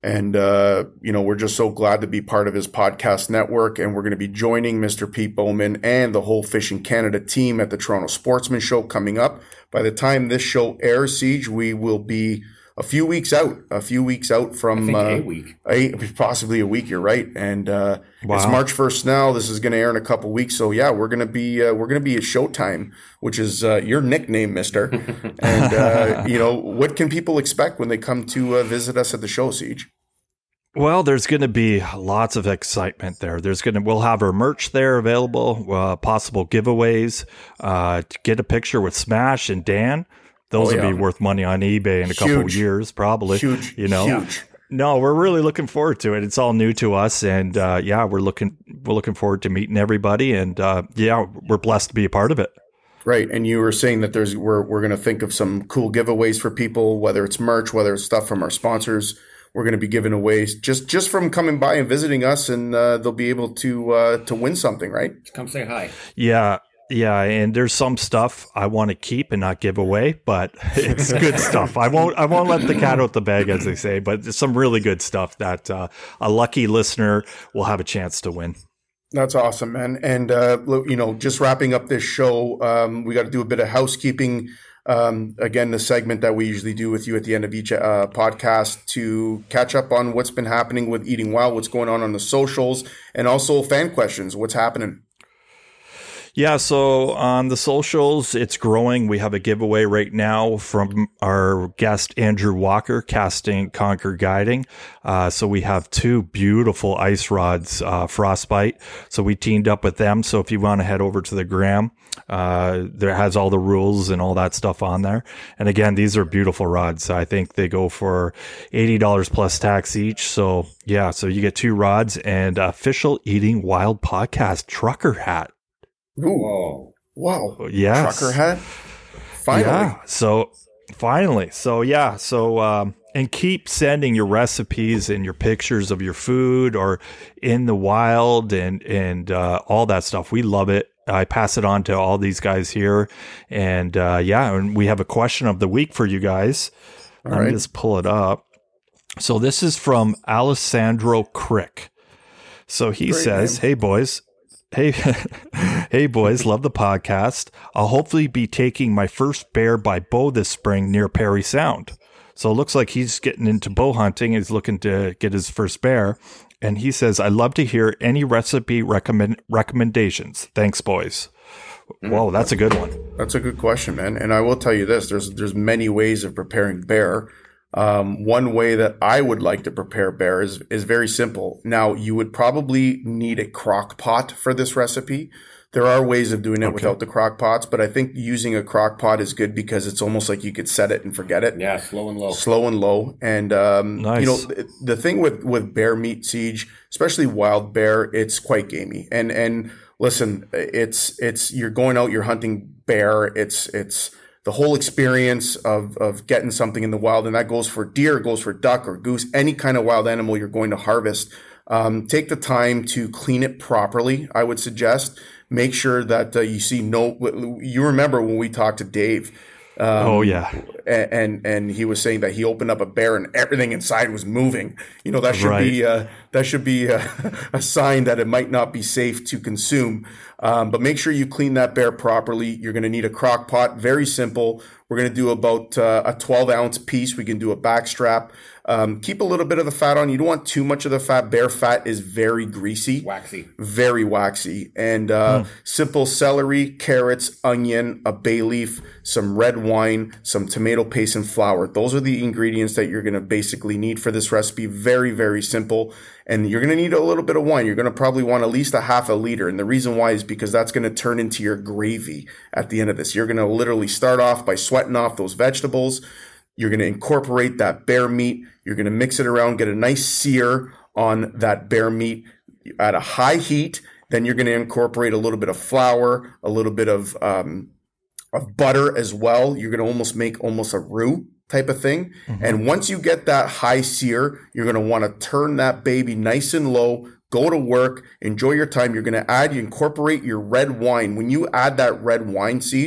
And, uh, you know, we're just so glad to be part of his podcast network. And we're going to be joining Mister Pete Bowman and the whole Fishing Canada team at the Toronto Sportsman Show coming up. By the time this show airs, Siege, we will be a few weeks out, a few weeks out from I think uh, a week, a, possibly a week. You're right. And, uh, wow. It's March first now. This is going to air in a couple weeks. So yeah, we're going to be, uh, we're going to be at Showtime, which is, uh, your nickname, Mister And, uh, you know, what can people expect when they come to uh, visit us at the show, Siege? Well, there's going to be lots of excitement there. There's going to, we'll have our merch there available, uh, possible giveaways, uh, to get a picture with Smash and Dan. Those oh, will yeah. be worth money on eBay in a Huge. couple of years, probably. Huge, you know, huge. No, we're really looking forward to it. It's all new to us, and uh, yeah, we're looking we're looking forward to meeting everybody, and uh, yeah, we're blessed to be a part of it. Right, and you were saying that there's we're we're going to think of some cool giveaways for people, whether it's merch, whether it's stuff from our sponsors. We're going to be giving away just just from coming by and visiting us, and uh, they'll be able to uh, to win something, right? Come say hi. Yeah. Yeah, and there's some stuff I want to keep and not give away, but it's good stuff. I won't I won't let the cat out the bag, as they say, but there's some really good stuff that uh, a lucky listener will have a chance to win. That's awesome, man. And, uh, you know, just wrapping up this show, um, we got to do a bit of housekeeping. Um, again, the segment that we usually do with you at the end of each uh, podcast to catch up on what's been happening with Eating Wild, what's going on on the socials, and also fan questions, what's happening. Yeah, so on the socials, it's growing. We have a giveaway right now from our guest, Andrew Walker, Casting Conquer Guiding. Uh, so we have two beautiful ice rods, uh, Frostbite. So we teamed up with them. So if you want to head over to the gram, uh, there has all the rules and all that stuff on there. And again, these are beautiful rods. I think they go for eighty dollars plus tax each. So yeah, so you get two rods and official Eating Wild podcast trucker hat. Ooh. Whoa. Wow. Yes. Trucker hat. Finally. Yeah. So finally. So yeah. So, um, and keep sending your recipes and your pictures of your food or in the wild and, and, uh, all that stuff. We love it. I pass it on to all these guys here. And, uh, yeah. And we have a question of the week for you guys. All Let right. me just pull it up. So this is from Alessandro Crick. So he Great says, name. "Hey boys, Hey, hey boys, love the podcast. I'll hopefully be taking my first bear by bow this spring near Perry Sound." So it looks like he's getting into bow hunting. He's looking to get his first bear. And he says, "I'd love to hear any recipe recommend recommendations. Thanks, boys." Mm. Whoa, that's a good one. That's a good question, man. And I will tell you this, there's there's many ways of preparing bear. Um, one way that I would like to prepare bear is, is very simple. Now, you would probably need a crock pot for this recipe. There are ways of doing it Okay. without the crock pots, but I think using a crock pot is good because it's almost like you could set it and forget it. Yeah, slow and low. Slow and low. And, um, Nice. you know, th- the thing with, with bear meat, Siege, especially wild bear, it's quite gamey. And, and listen, it's, it's, you're going out, you're hunting bear. It's, it's, the whole experience of, of getting something in the wild, and that goes for deer, goes for duck or goose, any kind of wild animal you're going to harvest. Um, take the time to clean it properly, I would suggest. Make sure that uh, you see no, you remember when we talked to Dave. Um, Oh, yeah. And, and and he was saying that he opened up a bear and everything inside was moving. You know, that should Right. be uh, that should be a, a sign that it might not be safe to consume. Um, but make sure you clean that bear properly. You're going to need a crock pot. Very simple. We're going to do about uh, a twelve ounce piece. We can do a back strap. Um, keep a little bit of the fat on. You don't want too much of the fat. Bear fat is very greasy. Waxy. Very waxy. And uh, Mm. simple celery, carrots, onion, a bay leaf, some red wine, some tomato paste, and flour. Those are the ingredients that you're going to basically need for this recipe. Very, very simple. And you're going to need a little bit of wine. You're going to probably want at least a half a liter. And the reason why is because that's going to turn into your gravy at the end of this. You're going to literally start off by sweating off those vegetables. You're going to incorporate that bear meat. You're going to mix it around, get a nice sear on that bear meat at a high heat. Then you're going to incorporate a little bit of flour, a little bit of um, of butter as well. You're going to almost make almost a roux type of thing. Mm-hmm. And once you get that high sear, you're going to want to turn that baby nice and low. Go to work, enjoy your time. You're going to add, you incorporate your red wine. When you add that red wine, Siege,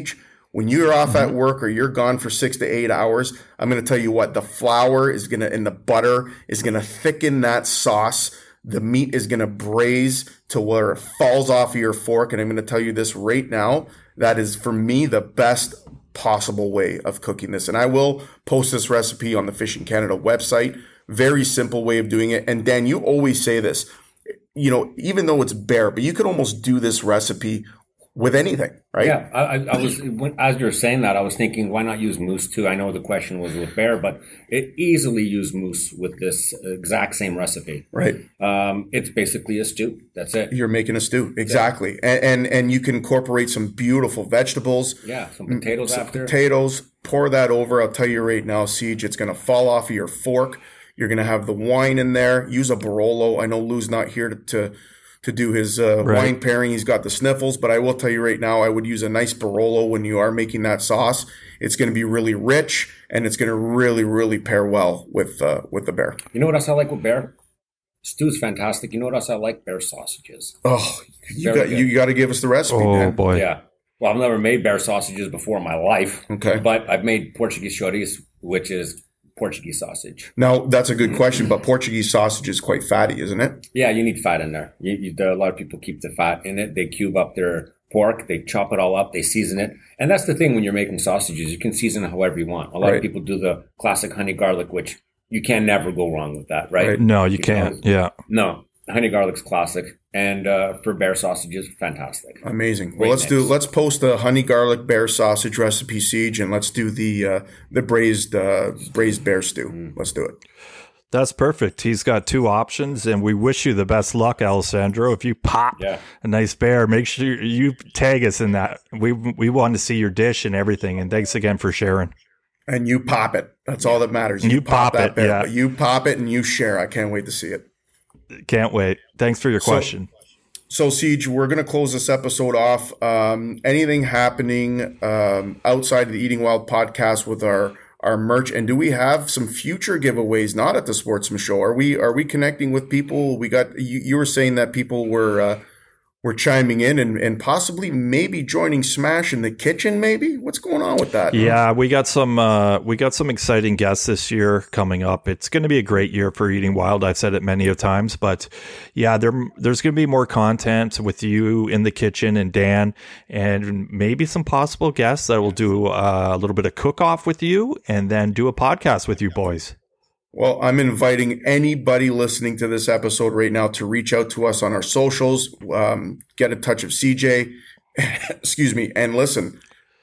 When you're off mm-hmm. at work or you're gone for six to eight hours, I'm going to tell you what, the flour is going to, and the butter is going to thicken that sauce. The meat is going to braise to where it falls off of your fork. And I'm going to tell you this right now, that is for me the best possible way of cooking this. And I will post this recipe on the Fishing Canada website. Very simple way of doing it. And Dan, you always say this, you know, even though it's bear, but you could almost do this recipe with anything, right? Yeah, I, I was when, as you're saying that, I was thinking, why not use moose too? I know the question was with bear, but it easily use moose with this exact same recipe. Right. Um, it's basically a stew. That's it. You're making a stew, exactly, yeah. and, and and you can incorporate some beautiful vegetables. Yeah, some potatoes some after. Potatoes. Pour that over. I'll tell you right now, Siege, it's going to fall off of your fork. You're going to have the wine in there. Use a Barolo. I know Lou's not here to. to to do his uh, right. wine pairing. He's got the sniffles, but I will tell you right now, I would use a nice Barolo when you are making that sauce. It's going to be really rich, and it's going to really, really pair well with uh, with the bear. You know what else I like with bear? Stew's fantastic. You know what else I like? Bear sausages. Oh, you got, you got to give us the recipe, oh, man. boy. Yeah. Well, I've never made bear sausages before in my life. Okay. But I've made Portuguese chouriço, which is Portuguese sausage. Now, that's a good question, but Portuguese sausage is quite fatty, isn't it? Yeah, you need fat in there. You, you, there, a lot of people keep the fat in it. They cube up their pork. They chop it all up. They season it. And that's the thing when you're making sausages. You can season it however you want. A lot right. of people do the classic honey garlic, which you can never go wrong with that, right? right. No, you, you can't. Can always, yeah. No. Honey garlic's classic, and uh, for bear sausages, fantastic. Amazing. Great well, let's mix. do. Let's post the honey garlic bear sausage recipe, Siege, and let's do the uh, the braised uh, braised bear stew. Mm. Let's do it. That's perfect. He's got two options, and we wish you the best luck, Alessandro. If you pop yeah. a nice bear, make sure you tag us in that. We we want to see your dish and everything. And thanks again for sharing. And you pop it. That's all that matters. You, you pop, pop that it. Bear, yeah. But you pop it and you share. I can't wait to see it. Can't wait. Thanks for your so, question. So, Siege, we're going to close this episode off. Um, anything happening um, outside of the Eating Wild podcast with our, our merch? And do we have some future giveaways not at the Sportsman Show? Are we are we connecting with people? We got you, you were saying that people were uh, were chiming in and, and possibly maybe joining Smash in the kitchen. Maybe what's going on with that? Yeah, we got some uh, we got some exciting guests this year coming up. It's going to be a great year for Eating Wild. I've said it many of times, but yeah, there there's going to be more content with you in the kitchen and Dan, and maybe some possible guests that will do uh, a little bit of cook off with you, and then do a podcast with you boys. Well, I'm inviting anybody listening to this episode right now to reach out to us on our socials, um, get in touch with C J, excuse me, and listen,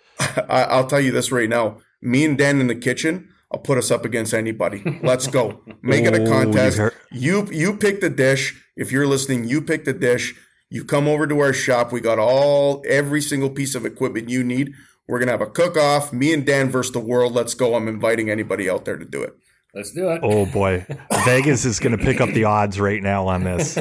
I, I'll tell you this right now. Me and Dan in the kitchen, I'll put us up against anybody. Let's go. Make it a contest. You you pick the dish. If you're listening, you pick the dish. You come over to our shop. We got all every single piece of equipment you need. We're going to have a cook-off. Me and Dan versus the world. Let's go. I'm inviting anybody out there to do it. Let's do it. Oh, boy. Vegas is going to pick up the odds right now on this.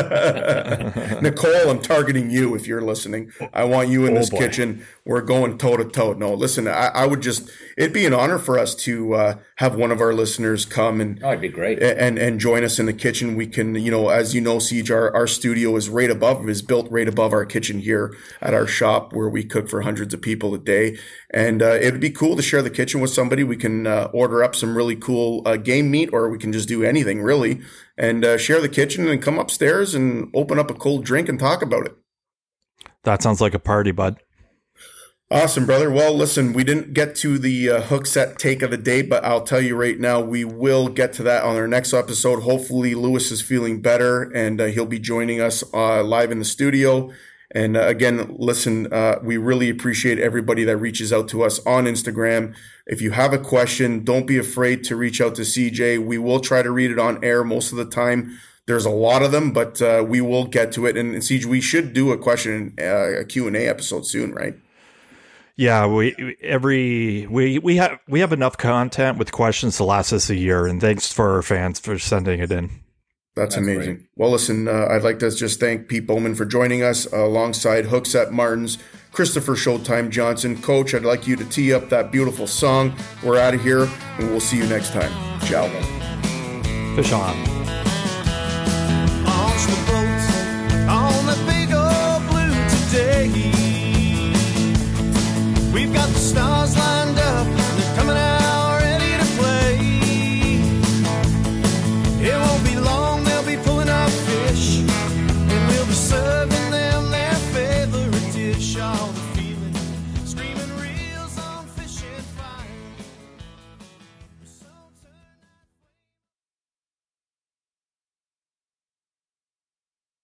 Nicole, I'm targeting you if you're listening. I want you in oh, this boy. kitchen. We're going toe-to-toe. No, listen, I, I would just – it'd be an honor for us to uh, have one of our listeners come and oh, it'd be great. And, and join us in the kitchen. We can, you know, as you know, Siege, our, our studio is right above – is built right above our kitchen here at our shop where we cook for hundreds of people a day. And uh, it'd be cool to share the kitchen with somebody. We can uh, order up some really cool uh, game meat, or we can just do anything really, and uh, share the kitchen and come upstairs and open up a cold drink and talk about it. That sounds like a party, bud. Awesome, brother. Well, listen, we didn't get to the uh, hook set take of the day, but I'll tell you right now, we will get to that on our next episode. Hopefully, Lewis is feeling better, and uh, he'll be joining us uh, live in the studio. And uh, again, listen, uh, we really appreciate everybody that reaches out to us on Instagram. If you have a question, don't be afraid to reach out to C J. We will try to read it on air most of the time. There's a lot of them, but uh, we will get to it. And, and C J, we should do a question, uh, a Q and A episode soon, right? Yeah, we every we we have we have enough content with questions to last us a year. And thanks for our fans for sending it in. That's, That's amazing. Great. Well, listen, uh, I'd like to just thank Pete Bowman for joining us uh, alongside Hookset Martins, Christopher Showtime Johnson. Coach, I'd like you to tee up that beautiful song. We're out of here, and we'll see you next time. Ciao. Fish on.